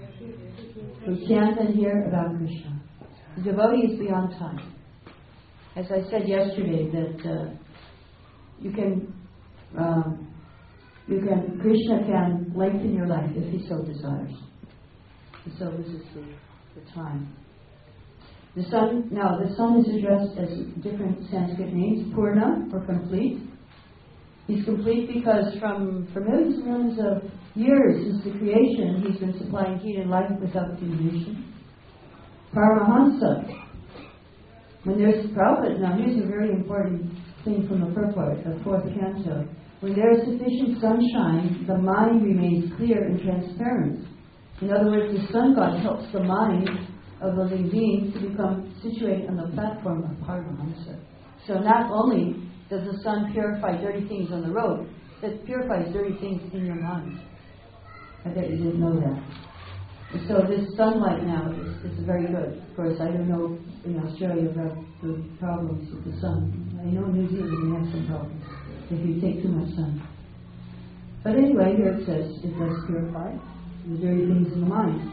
who chant and hear about Krishna. The devotee is beyond time. As I said yesterday, that uh, you can, um, you can, Krishna can lengthen your life if he so desires. And so this is the, the time. The sun, now the sun is addressed as different Sanskrit names. Purna, or complete. He's complete because from, for millions and millions of years since the creation, he's been supplying heat and light without diminution. Paramahansa. When there's Prabhupada, now here's a very important thing from the purport of fourth canto. When there is sufficient sunshine, the mind remains clear and transparent. In other words, the sun god helps the mind of the living being to become situated on the platform of Paramahansa. So not only does the sun purify dirty things on the road, it purifies dirty things in your mind. I bet you didn't know that. And so this sunlight now is, is very good. Of course, I don't know in Australia about the problems with the sun. I know in New Zealand we have some problems if you take too much sun. But anyway, here it says it does purify the dirty things in the mind.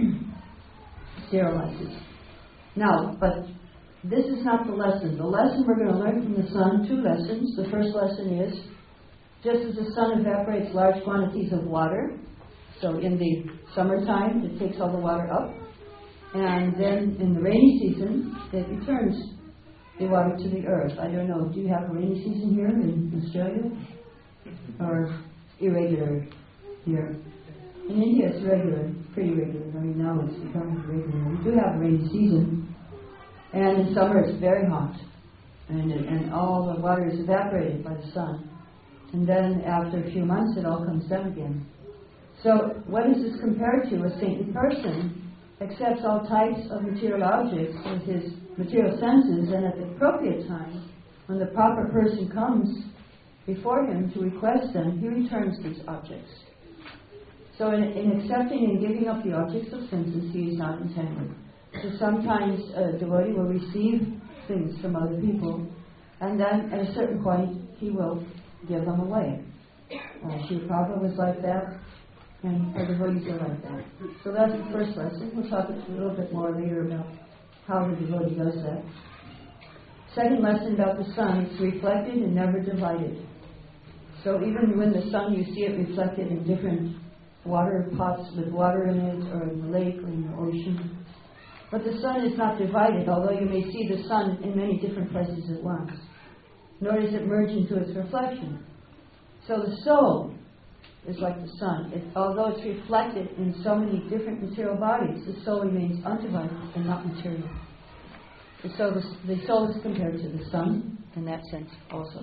Sterilizes. Now, but this is not the lesson. The lesson we're going to learn from the sun, two lessons. The first lesson is, just as the sun evaporates large quantities of water, so in the summertime it takes all the water up, and then in the rainy season it returns the water to the earth. I don't know, do you have a rainy season here in Australia? Or irregular here? In India it's regular, pretty regular. I mean now it's becoming regular. We do have a rainy season. And in summer it's very hot, and and all the water is evaporated by the sun. And then after a few months it all comes down again. So what is this compared to? A saintly person accepts all types of material objects with his material senses, and at the appropriate time, when the proper person comes before him to request them, he returns these objects. So in, in accepting and giving up the objects of senses, he is not entangled. So sometimes a devotee will receive things from other people, and then at a certain point he will give them away. Uh, Srila Prabhupada was like that, and our devotees are like that. So that's the first lesson. We'll talk a little bit more later about how the devotee does that. Second lesson about the sun, it's reflected and never divided. So even when the sun, you see it reflected in different water pots with water in it, or in the lake, or in the ocean. But the sun is not divided, although you may see the sun in many different places at once. Nor does it merge into its reflection. So the soul is like the sun. It, although it's reflected in so many different material bodies, the soul remains undivided and not material. And so the, the soul is compared to the sun in that sense also.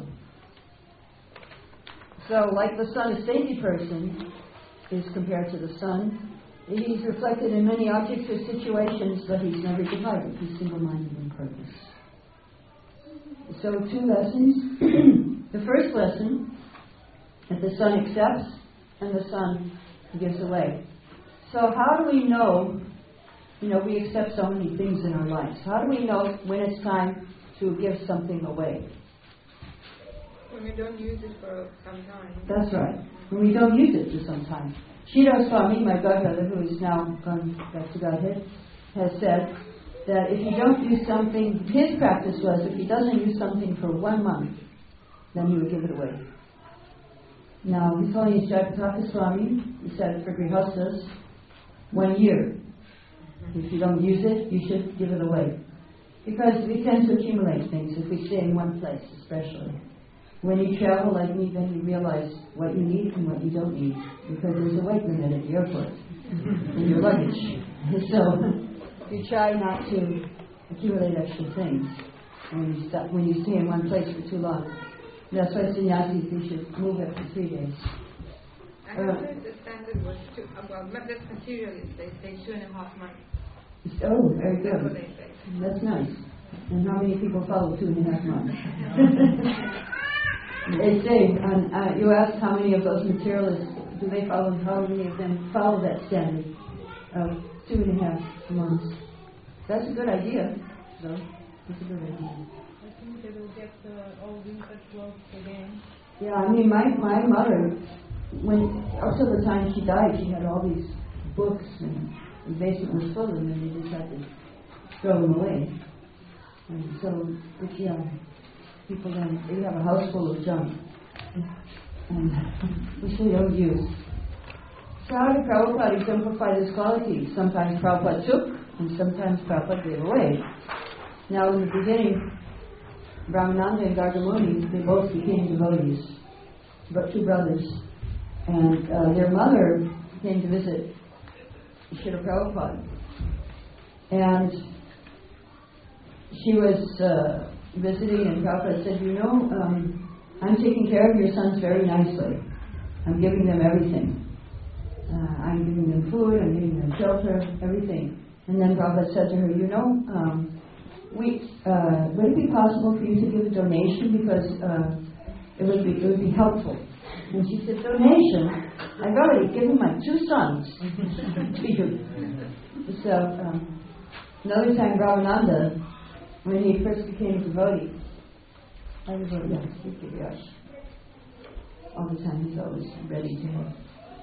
So like the sun, a saintly person is compared to the sun. He's reflected in many objects or situations, but he's never divided. He's single-minded in purpose. So two lessons. The first lesson that the Son accepts and the Son gives away. So how do we know, you know, we accept so many things in our lives. How do we know when it's time to give something away? When we don't use it for some time. That's right. When we don't use it for some time. Sridhar Swami, my godbrother, who is now gone back to Godhead, has said that if you don't use something, his practice was if he doesn't use something for one month, then he would give it away. Now, His Holiness Jayapataka Swami, he said for Grihasthas, one year. If you don't use it, you should give it away. Because we tend to accumulate things if we stay in one place, especially. When you travel like me, then you realize what you need and what you don't need. Because there's a weight limit at the airport in your luggage. So you try not to accumulate extra things when you, stop, when you stay in one place for too long. That's why sannyasis, we should move after three days. I heard the standard was two, well, not just materialists, they say two and a half months. Oh, very That's what good. they say. That's nice. And how many people follow two and a half months? They say, um, uh, you asked how many of those materialists do they follow, how many of them follow that standard of two and a half months. That's a good idea, though. That's a good idea. I think they will get uh, all winter clothes again. Yeah, I mean, my, my mother, when up to the time she died, she had all these books, and the basement was full of them, and they just had to throw them away. And so, but yeah, people then, they have a house full of junk, and which they don't use. So how did Prabhupada exemplify this quality? Sometimes Prabhupada took, and sometimes Prabhupada gave away. Now in the beginning, Brahmananda and Gargamuni, they both became devotees, but two brothers. And uh, their mother came to visit Srila Prabhupada. And she was uh, visiting, and Prabhupada said, you know, um, I'm taking care of your sons very nicely. I'm giving them everything. Uh, I'm giving them food, I'm giving them shelter, everything. And then Prabhupada said to her, you know, um, we, uh, would it be possible for you to give a donation, because uh, it would be it would be helpful? And she said, donation? I've already given my two sons to you. So um, another time, Brahmananda, when he first became a devotee, I was like, yeah, speak to Yash. All the time, he's always ready to help.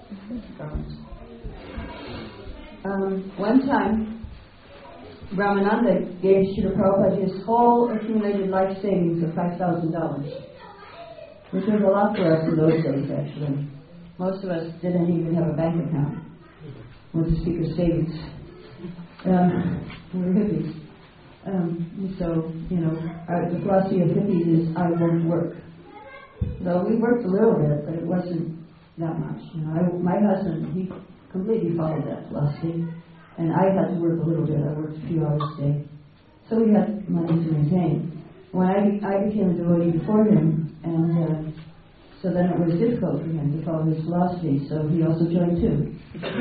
Um, one time, Brahmananda gave Srila Prabhupada his whole accumulated life savings of five thousand dollars, which was a lot for us in those days, actually. Most of us didn't even have a bank account, or to speak of savings. Um, we were hippies. Um, so, you know, our, the philosophy of hippies is, I won't work. So we worked a little bit, but it wasn't that much. You know, I, my husband, he completely followed that philosophy, and I had to work a little bit. I worked a few hours a day, so we had money to maintain. When I, I became a devotee before him, and uh, so then it was difficult for him to follow his philosophy, so he also joined too.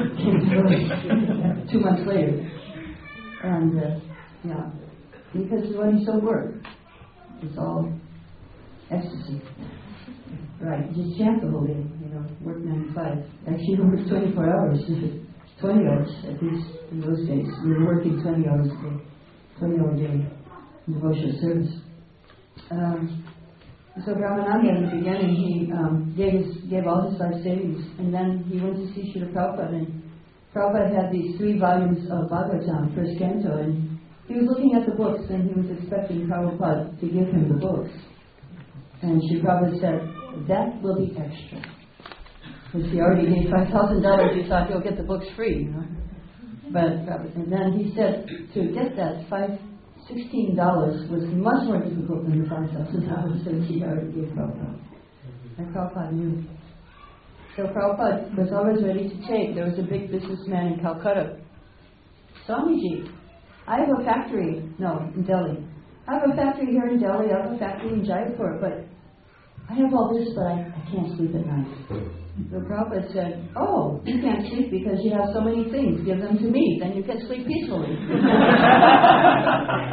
Two months later, and uh, yeah, because devotees don't work. It's all ecstasy. Right, just chant the whole day, you know, work nine to five. Actually, we worked twenty-four hours, twenty hours at least in those days. We were working twenty hours a day, twenty hour day in devotional service. Um, so Brahmananda in the beginning, he um, gave, his, gave all his life savings, and then he went to see Srila Prabhupada, and Prabhupada had these three volumes of Bhagavatam, first canto, and he was looking at the books, and he was expecting Prabhupada to give him the books. And Srila Prabhupada said, that will be extra. Because he already gave five thousand dollars, he thought he'll get the books free, you know. But, and then he said, to get that five, sixteen dollars was much more difficult than the five thousand dollars that he already gave Prabhupada. And Prabhupada knew. So Prabhupada was always ready to take. There was a big businessman in Calcutta. Swamiji, I have a factory, no, in Delhi. I have a factory here in Delhi, I have a factory in Jaipur, but I have all this, but I, I can't sleep at night. The Prabhupada said, oh, you can't sleep because you have so many things. Give them to me, then you can sleep peacefully.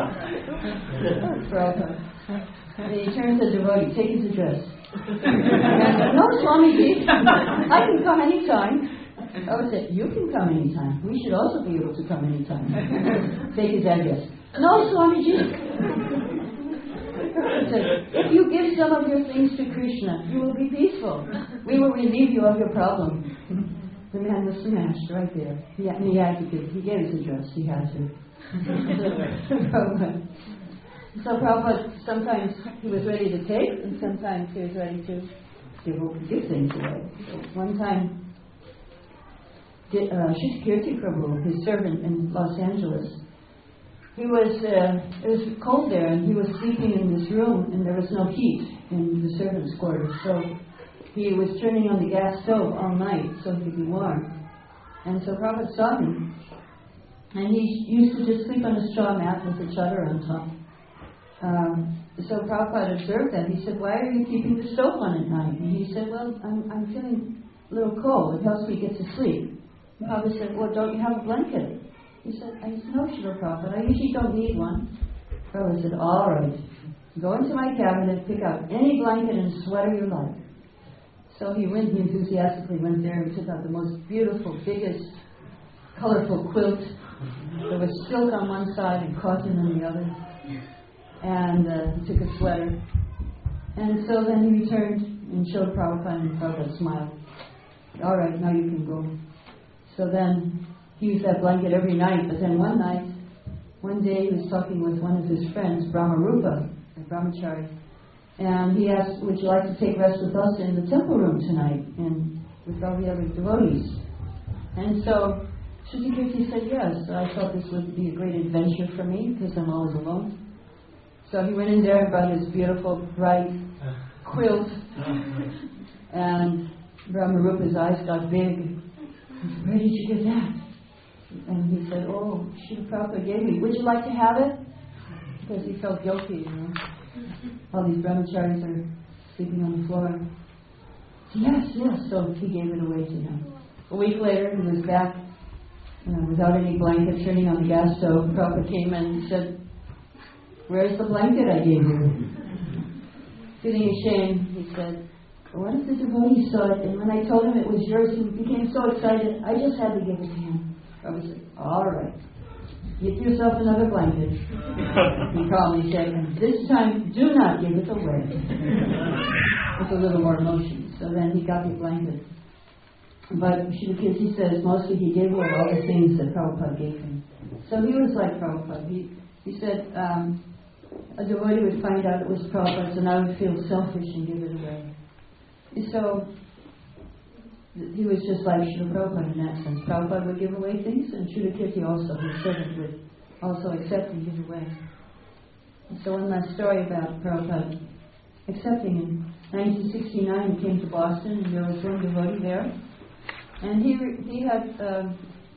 Prabhupada. And he turned to the devotee, take his address. And I said, no, Swamiji, I can come anytime. Prabhupada said, you can come anytime. We should also be able to come anytime. Take his address. No, Swamiji. Prabhupada said, if you give some of your things to Krishna, you will be peaceful. We will relieve you of your problem. The man was smashed right there. He had, he had to give, he gave his address. He had to. Prabhupada. So Prabhupada, sometimes he was ready to take, and sometimes he was ready to give, give things away. So one time, did, uh, Shishikirti Prabhu, his servant in Los Angeles, he was, uh, it was cold there, and he was sleeping in this room, and there was no heat in the servant's quarters. So he was turning on the gas stove all night so he could be warm. And so Prabhupada saw him, and he used to just sleep on a straw mat with a chadar on top. Um, so Prabhupada observed that. He said, why are you keeping the stove on at night? And he said, well, I'm, I'm feeling a little cold. It helps me get to sleep. And Prabhupada said, well, don't you have a blanket? He said, I said, no, Srila Prabhupada, I usually don't need one. Prabhupada said, all right, go into my cabinet, pick out any blanket and sweater you like. So he went, he enthusiastically went there and took out the most beautiful, biggest, colorful quilt. There was silk on one side and cotton on the other. And uh, he took a sweater. And so then he returned and showed Prabhupada, and Prabhupada smiled. All right, now you can go. So then he used that blanket every night, but then one night, one day he was talking with one of his friends, Brahmarupa, a brahmachari, and he asked, would you like to take rest with us in the temple room tonight, and with all the other devotees? And so Shishikirti said yes. So I thought this would be a great adventure for me, because I'm always alone. So he went in there and brought his beautiful, bright quilt, and Brahmarupa's eyes got big. He said, where did you get that? And he said, oh, Srila Prabhupada gave me. Would you like to have it? Because he felt guilty, you know. All these brahmacharis are sleeping on the floor. Yes, yes. So he gave it away to him. A week later, he was back you know, without any blanket, turning on the gas stove. Prabhupada came in and said, where's the blanket I gave you? Feeling ashamed, he said, one of the devotees saw it, and when I told him it was yours, he became so excited, I just had to give it to him. Prabhupada said, all right, get yourself another blanket. He calmly said, and this time, do not give it away. With a little more emotion. So then he got the blanket. But Shishikirti says, mostly he gave away all the things that Prabhupada gave him. So he was like Prabhupada. He, he said, um, a devotee would find out it was Prabhupada's, and I would feel selfish and give it away. So he was just like Srila Prabhupada in that sense. Prabhupada would give away things, and Shishikirti also, his servant, would also accept and give away. And so one last story about Prabhupada accepting. In nineteen sixty-nine, he came to Boston, and there was one devotee there, and he he had um,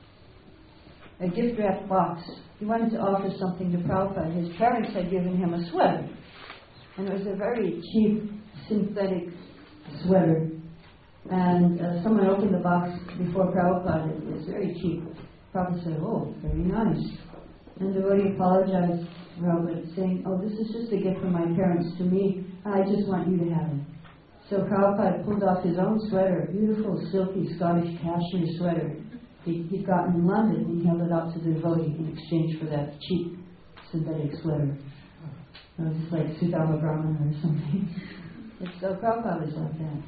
a gift wrap box. He wanted to offer something to Prabhupada. His parents had given him a sweater, and it was a very cheap synthetic sweater. And uh, someone opened the box before Prabhupada. It was very cheap. Prabhupada said, oh, very nice. And the devotee apologized to Prabhupada, saying, oh, this is just a gift from my parents to me. I just want you to have it. So Prabhupada pulled off his own sweater, a beautiful, silky Scottish cashmere sweater he, he'd gotten in London, and he held it out to the devotee in exchange for that cheap synthetic sweater. It was just like Sudama Brahman or something. So Prabhupada was like that.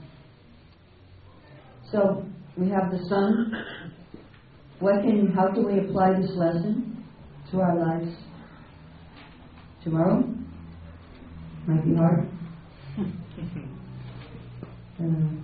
So we have the sun. What can, how can we apply this lesson to our lives? Tomorrow? Might be hard. uh,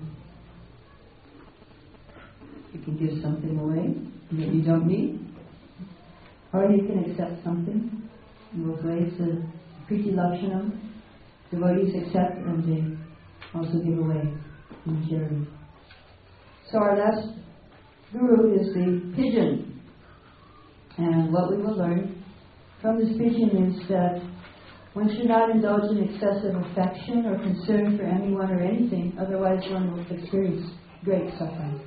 you can give something away that you don't need, or you can accept something. In both ways, the Priti Lakshanam, devotees accept and they also give away in charity. So our last guru is the pigeon. And what we will learn from this pigeon is that one should not indulge in excessive affection or concern for anyone or anything, otherwise one will experience great suffering.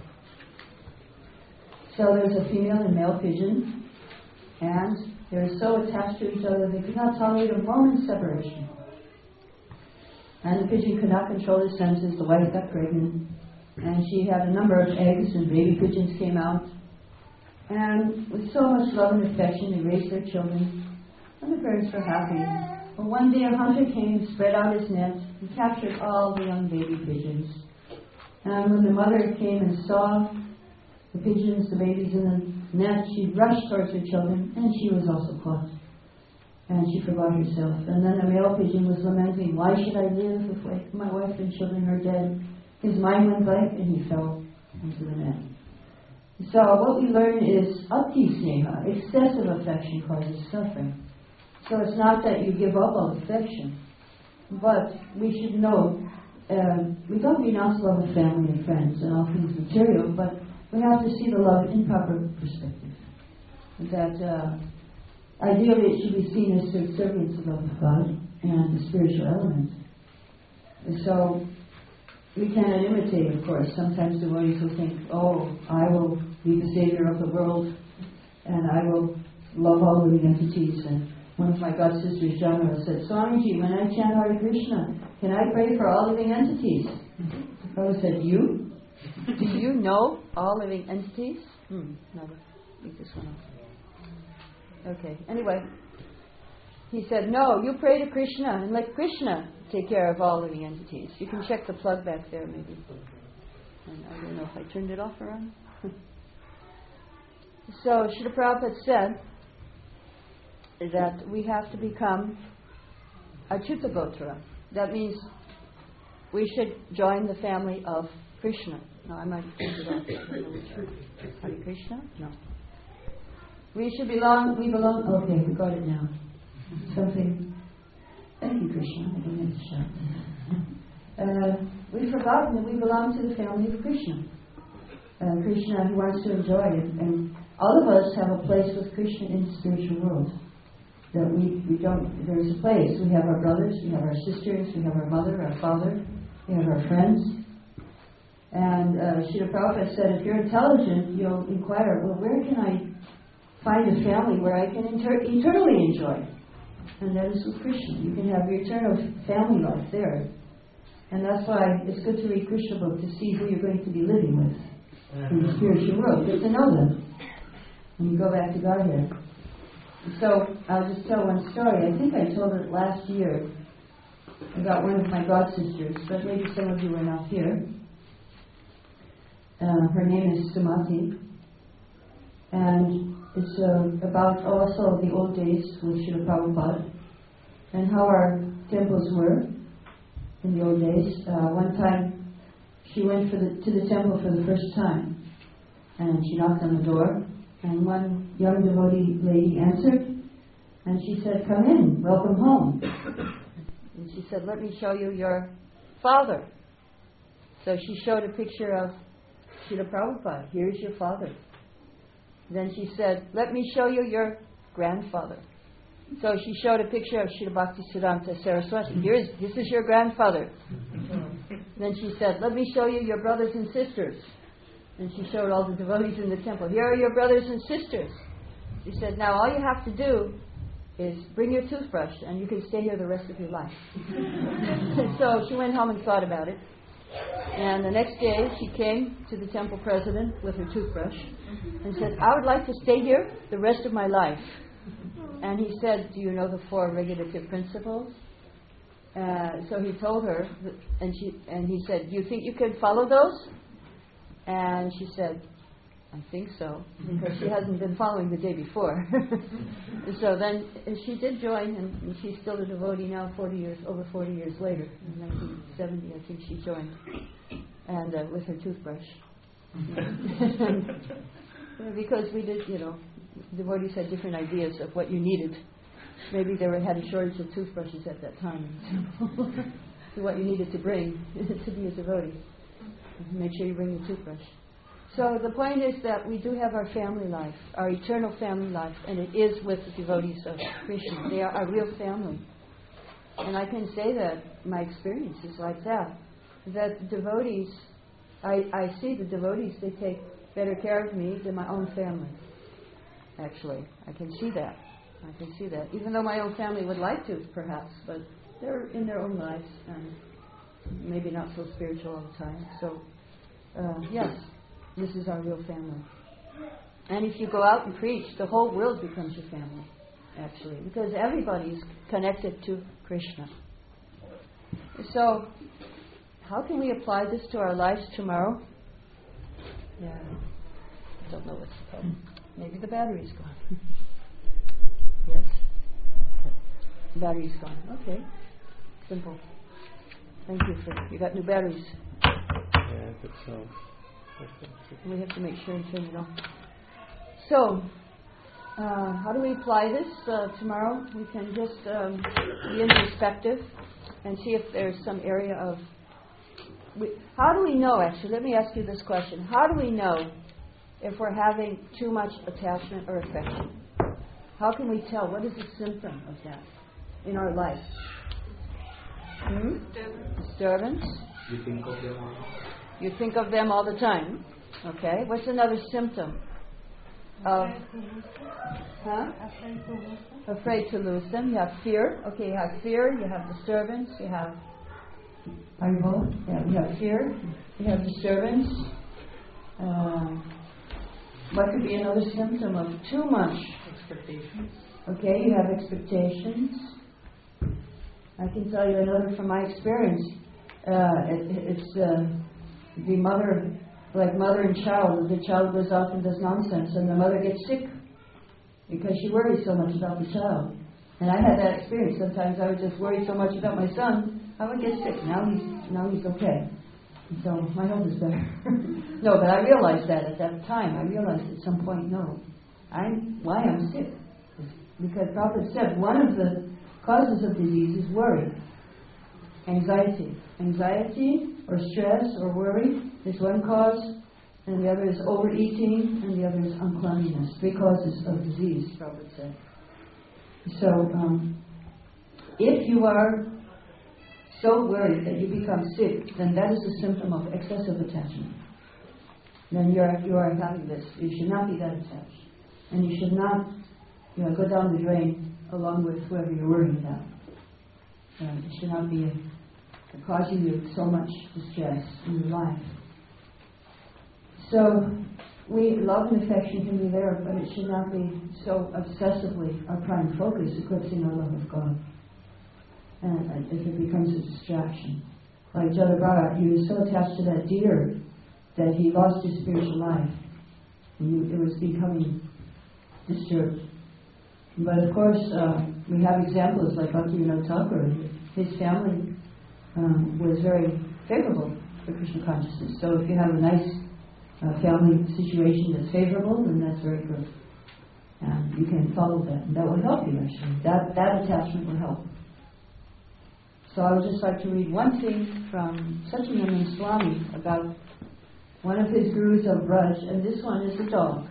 So there's a female and male pigeon, and they're so attached to each other they cannot tolerate a moment's separation. And the pigeon could not control his senses. The wife got pregnant. And she had a number of eggs, and baby pigeons came out. And with so much love and affection, they raised their children. And the parents were happy. But one day a hunter came, spread out his net, and captured all the young baby pigeons. And when the mother came and saw the pigeons, the babies in the net, she rushed towards her children, and she was also caught. And she forgot herself. And then the male pigeon was lamenting, "Why should I live if my wife and children are dead?" His mind went blank, and he fell into the net. So what we learn is ati sneha, excessive affection causes suffering. So it's not that you give up on affection, but we should know uh, we don't renounce love of family and friends and all things material, but we have to see the love in proper perspective. That uh, ideally it should be seen as subservience to the love of God and the spiritual element. And so we cannot imitate, of course. Sometimes devotees will think, oh, I will be the savior of the world and I will love all living entities. And one of my god sisters, Janra, said, Swamiji, when I chant Hare Krishna, can I pray for all living entities? Prabhupada said, you? Do you know all living entities? Hmm, no, leave this one off. Okay, anyway. He said, no, you pray to Krishna and let Krishna take care of all living entities. You can check the plug back there, maybe. And I don't know if I turned it off or on. So, Srila Prabhupada said that we have to become Achyuta Gotra. That means we should join the family of Krishna. No, I might turn it off. I don't know which one. Hare Krishna? No. We should belong, we belong, okay, we got it now. Something. Thank you, Krishna. I didn't have to shout. Uh, we've forgotten that we belong to the family of Krishna. Uh, Krishna, who wants to enjoy it. And all of us have a place with Krishna in the spiritual world. That we, we don't, there is a place. We have our brothers, we have our sisters, we have our mother, our father, we have our friends. And uh, Srila Prabhupada said, if you're intelligent, you'll inquire, well, where can I find a family where I can inter- eternally enjoy? And that is with Krishna. You can have your eternal family life there. And that's why it's good to read Krishna book to see who you're going to be living with in the spiritual world. Get to know them. And you go back to Godhead. So I'll just tell one story. I think I told it last year about one of my god sisters, but maybe some of you were not here. Uh, her name is Sumati. And it's uh, about also the old days with Srila Prabhupada and how our temples were in the old days. Uh, one time she went for the, to the temple for the first time and she knocked on the door and one young devotee lady answered and she said, come in, welcome home. And she said, let me show you your father. So she showed a picture of Srila Prabhupada. Here's your father. Then she said, let me show you your grandfather. So she showed a picture of Srila Bhaktisiddhanta Saraswati. Here's, this is your grandfather. Then she said, let me show you your brothers and sisters. And she showed all the devotees in the temple. Here are your brothers and sisters. She said, now all you have to do is bring your toothbrush and you can stay here the rest of your life. So she went home and thought about it. And the next day she came to the temple president with her toothbrush and said, I would like to stay here the rest of my life. And he said, do you know the four regulative principles? Uh, so he told her, that, and she and he said, do you think you could follow those? And she said, I think so, because she hasn't been following the day before. So then she did join, and she's still a devotee now, forty years, over forty years later. In nineteen seventy, I think she joined, and uh, with her toothbrush. Because we did, you know, devotees had different ideas of what you needed. Maybe they were, had a shortage of toothbrushes at that time. So what you needed to bring to be a devotee. Make sure you bring your toothbrush. So the point is that we do have our family life, our eternal family life, and it is with the devotees of Krishna. They are our real family. And I can say that my experience is like that. That the devotees, I, I see the devotees, they take better care of me than my own family. Actually, I can see that. I can see that. Even though my own family would like to, perhaps, but they're in their own lives. And maybe not so spiritual all the time. So, uh, yes, this is our real family. And if you go out and preach, the whole world becomes your family, actually, because everybody's connected to Krishna. So, how can we apply this to our lives tomorrow? Yeah, I don't know what's the problem. Maybe the battery's gone. Yes. The battery's gone. Okay. Simple. Thank you for you got new batteries. Yeah, I think so. We have to make sure and turn it on. So, uh, how do we apply this uh, tomorrow? We can just um, be introspective and see if there's some area of. We, how do we know? Actually, let me ask you this question: how do we know if we're having too much attachment or affection? How can we tell? What is the symptom of that in our life? Hmm? Disturbance. You think of them all? You think of them all the time. Okay. What's another symptom? Of, huh? Afraid to lose them. You have fear. Okay, you have fear. You have disturbance. You have. Are you both? Yeah. You have fear. You have disturbance. Uh, what could be another symptom of too much? Expectations. Okay, you have expectations. I can tell you another from my experience. Uh, it, it's uh, the mother, like mother and child. The child goes off and does nonsense, and the mother gets sick because she worries so much about the child. And I had that experience. Sometimes I would just worry so much about my son, I would get sick. Now he's now he's okay. So my health is better. No, but I realized that at that time. I realized at some point, no, I'm why I'm sick. Because Prophet said one of the causes of disease is worry, anxiety. Anxiety or stress or worry is one cause, and the other is overeating, and the other is uncleanliness. Three causes of disease, Prophet said. So, um, if you are so worried that you become sick, then that is a symptom of excessive attachment. Then you are you are having this. You should not be that attached, and you should not, you know, go down the drain along with whoever you're worrying about. Uh, it should not be a, a causing you so much distress in your life. So, we love and affection can be there, but it should not be so obsessively our prime focus, eclipsing our love of God. And uh, if it becomes a distraction, like Jada Bharat, he was so attached to that deer that he lost his spiritual life. And he, it was becoming disturbed. But of course, uh, we have examples like Bhaktivinoda Thakur. His family um, was very favorable for Krishna consciousness. So if you have a nice uh, family situation that's favorable, then that's very good. And you can follow that. And that will help you, actually. That, that attachment will help. So I would just like to read one thing from Satchidananda Swami about one of his gurus of Braj, and this one is a dog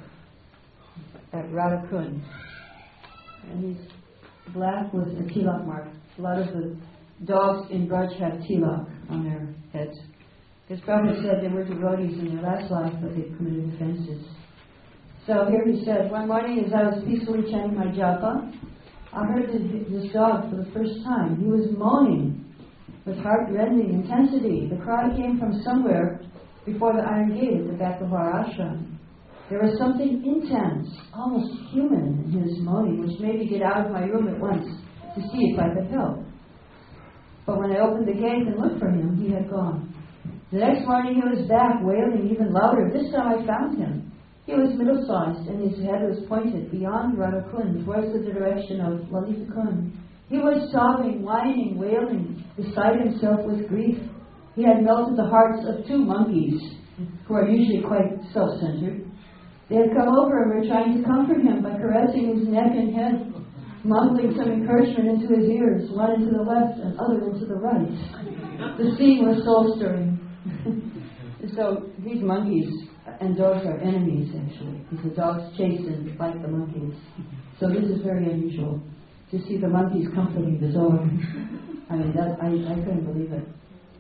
at Radha Kund. And he's black with a tilak mark. A lot of the dogs in Braj have tilak on their heads. Because Prabhupada said they were devotees in their last life, but they committed offenses. So here he said, one morning as I was peacefully chanting my japa, I heard this dog for the first time. He was moaning with heart-rending intensity. The cry came from somewhere before the iron gate at the back of our ashram. There was something intense, almost human in his moaning, which made me get out of my room at once to see if I could help. But when I opened the gate and looked for him, he had gone. The next morning he was back, wailing even louder. This time I found him. He was middle-sized, and his head was pointed beyond Radha Kund, towards the direction of Lalita Kund. He was sobbing, whining, wailing, beside himself with grief. He had melted the hearts of two monkeys, who are usually quite self-centered. They had come over and were trying to comfort him by caressing his neck and head, mumbling some encouragement into his ears, one into the left and other into the right. The scene was soul-stirring. So these monkeys and dogs are enemies, actually, because the dogs chase and fight the monkeys. So this is very unusual, to see the monkeys comforting the dog. I mean, that, I, I couldn't believe it.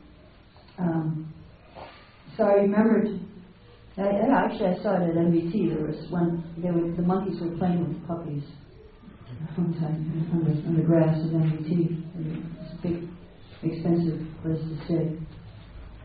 Um, so I remembered, I, I actually I saw it at M V T. There was one, they were, the monkeys were playing with the puppies one time on the, on the grass at M V T. It's a big, expensive place to stay.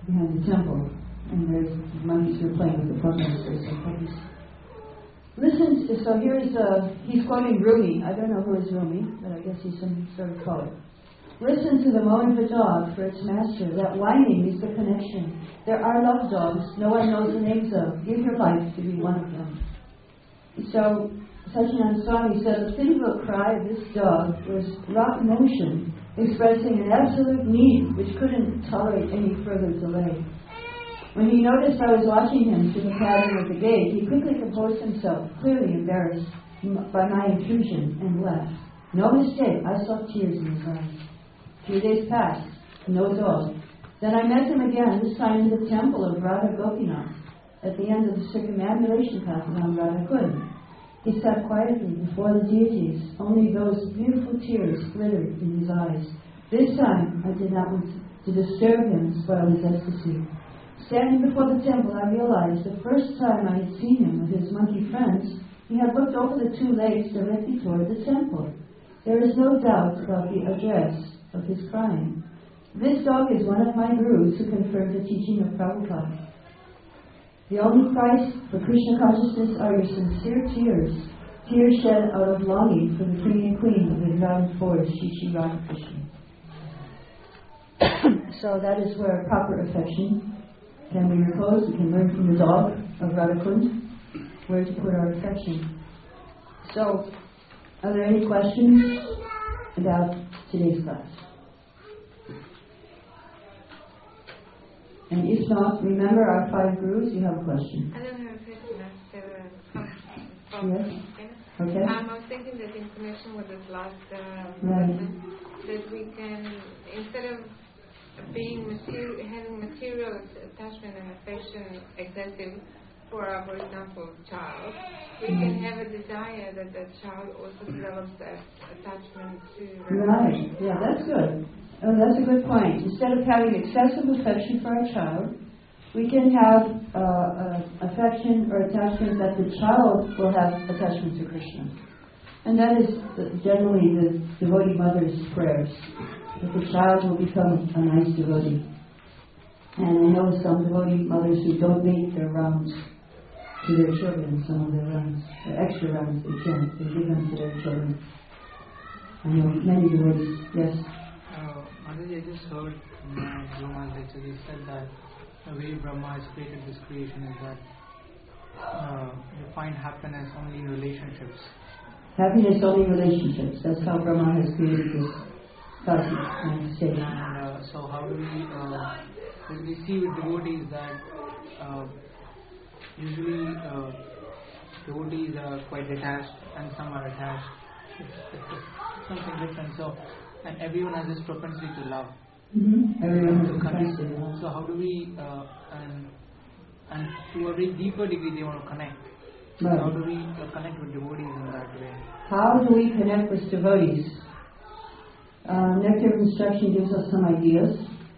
behind the temple, and there's monkeys who are playing with the puppies. There's some puppies. Listen, to, so here's, uh, he's quoting Rumi. I don't know who is Rumi, but I guess he's some sort of poet. Listen to the moan of a dog for its master. That whining is the connection. There are love dogs no one knows the names of. Give your life to be one of them. So, Satchidananda Swami said the pitiful cry of this dog was raw emotion, expressing an absolute need which couldn't tolerate any further delay. When he noticed I was watching him through the pattern of the gate, he quickly composed himself, clearly embarrassed by my intrusion, and left. No mistake, I saw tears in his eyes. Three days passed, no dog. Then I met him again, this time in the temple of Radha Gopinath, at the end of the circumambulation path around Radha Kund. He sat quietly before the deities, only those beautiful tears glittered in his eyes. This time I did not want to disturb him and spoil his ecstasy. Standing before the temple, I realized the first time I had seen him with his monkey friends, he had looked over the two lakes directly toward the temple. There is no doubt about the address of his crying. This dog is one of my gurus who confirmed the teaching of Prabhupada. The only price for Krishna consciousness are your sincere tears, tears shed out of longing for the king and queen of the ground forest, Shri Shri Radha Krishna. So that is where proper affection can be reposed. We can learn from the dog of Radha Kund where to put our affection. So, are there any questions about today's class? And if not, remember our five gurus. You have a question? I don't have a question. I have a Yes. Okay. Um, I was thinking that in connection with this last uh, Right. lesson, that we can, instead of being materi- having material attachment and affection excessive for our, for example, child, we Mm. can have a desire that the child also develops that attachment to. Right. Yeah, that's good. Oh, that's a good point. Instead of having excessive affection for our child, we can have uh, uh, affection or attachment that the child will have attachment to Krishna. And that is generally the devotee mother's prayers, that the child will become a nice devotee. And I know some devotee mothers who donate their rounds to their children, some of their rounds, their extra rounds they can, they give them to their children. I know many devotees, yes. Uh, Mataji, I just heard in my Brahma's lecture, they said that the way Brahma has created this creation is that uh, you find happiness only in relationships. Happiness only in relationships. That's how Brahma has created this cosmic state. And uh, so how do we, uh, we see with devotees that uh, usually uh, devotees are quite detached and some are attached. It's, it's something different. So, and everyone has this propensity to love. Mm-hmm. Everyone has to a connect. propensity to love. So how do we, uh, and and to a very deeper degree they want to connect. So Right. how do we uh, connect with devotees in that way? How do we connect with devotees? Uh, Nectar of Instruction gives us some ideas.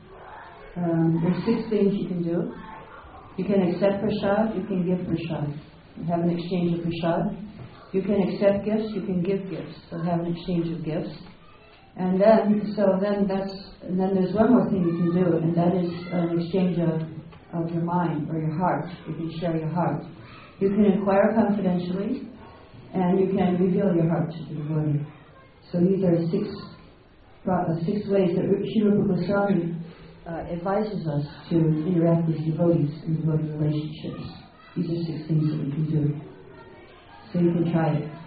Um, there's six things you can do. You can accept prasad, you can give prasad. You have an exchange of prasad. You can accept gifts, you can give gifts. So have an exchange of gifts. And then, so then that's, and then there's one more thing you can do, and that is an exchange of, of your mind or your heart. You can share your heart. You can inquire confidentially, and you can reveal your heart to the devotee. So these are six, uh, six ways that Srila Rupa Goswami uh, advises us to interact with devotees in devotee relationships. These are six things that we can do. So you can try it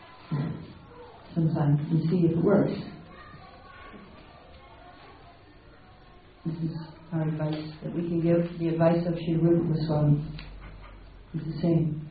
sometime and see if it works. This is our advice that we can give. The advice of Srila Rupa Goswami is the same.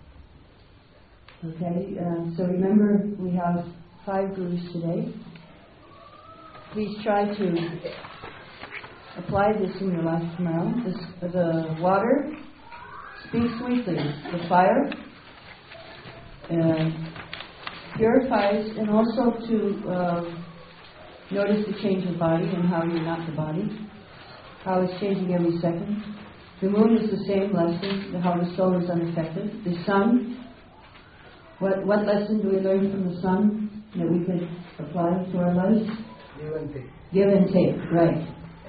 Okay, uh, so remember we have five gurus today. Please try to apply this in your life tomorrow. This, the water speaks sweetly. The fire uh, purifies, and also to uh, notice the change of body and how you're not the body, how it's changing every second. The moon is the same lesson, how the soul is unaffected. The sun, what what lesson do we learn from the sun that we could apply to our lives? Give and take. Give and take, right.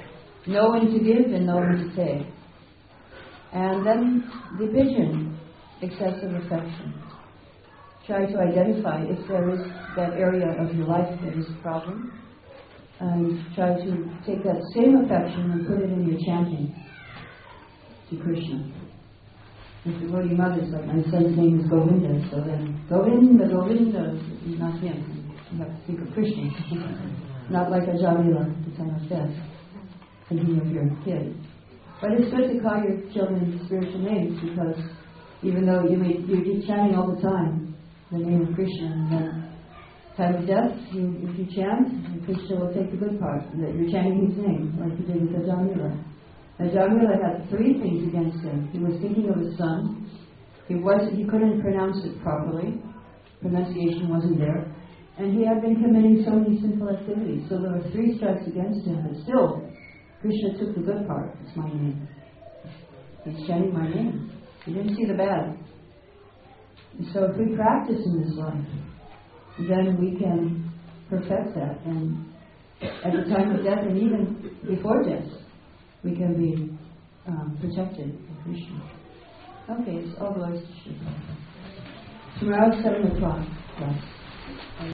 know when to give and know when to take. And then division, excessive affection. Try to identify if there is that area of your life that is a problem, and try to take that same affection and put it in your chanting to Krishna. If the devotee mothers, like my son's name is Govinda, so then Govinda, Govinda, not him. You have to think of Krishna. Not like a Jamila, the time of death, thinking of your kid. But it's good to call your children spiritual names, because even though you may you're chanting all the time the name of Krishna, and then time of death, you, if you chant, Krishna will take the good part, that you're chanting his name, like you did with Ajamila. Ajamila had three things against him. He was thinking of his son. He was he couldn't pronounce it properly. Pronunciation wasn't there. And he had been committing so many sinful activities. So there were three strikes against him, but still, Krishna took the good part. It's my name. He's chanting my name. He didn't see the bad. And so if we practice in this life, then we can perfect that. And at the time of death, and even before death, we can be um, protected by Krishna. Okay, it's all glories to Shri. Tomorrow, seven o'clock class.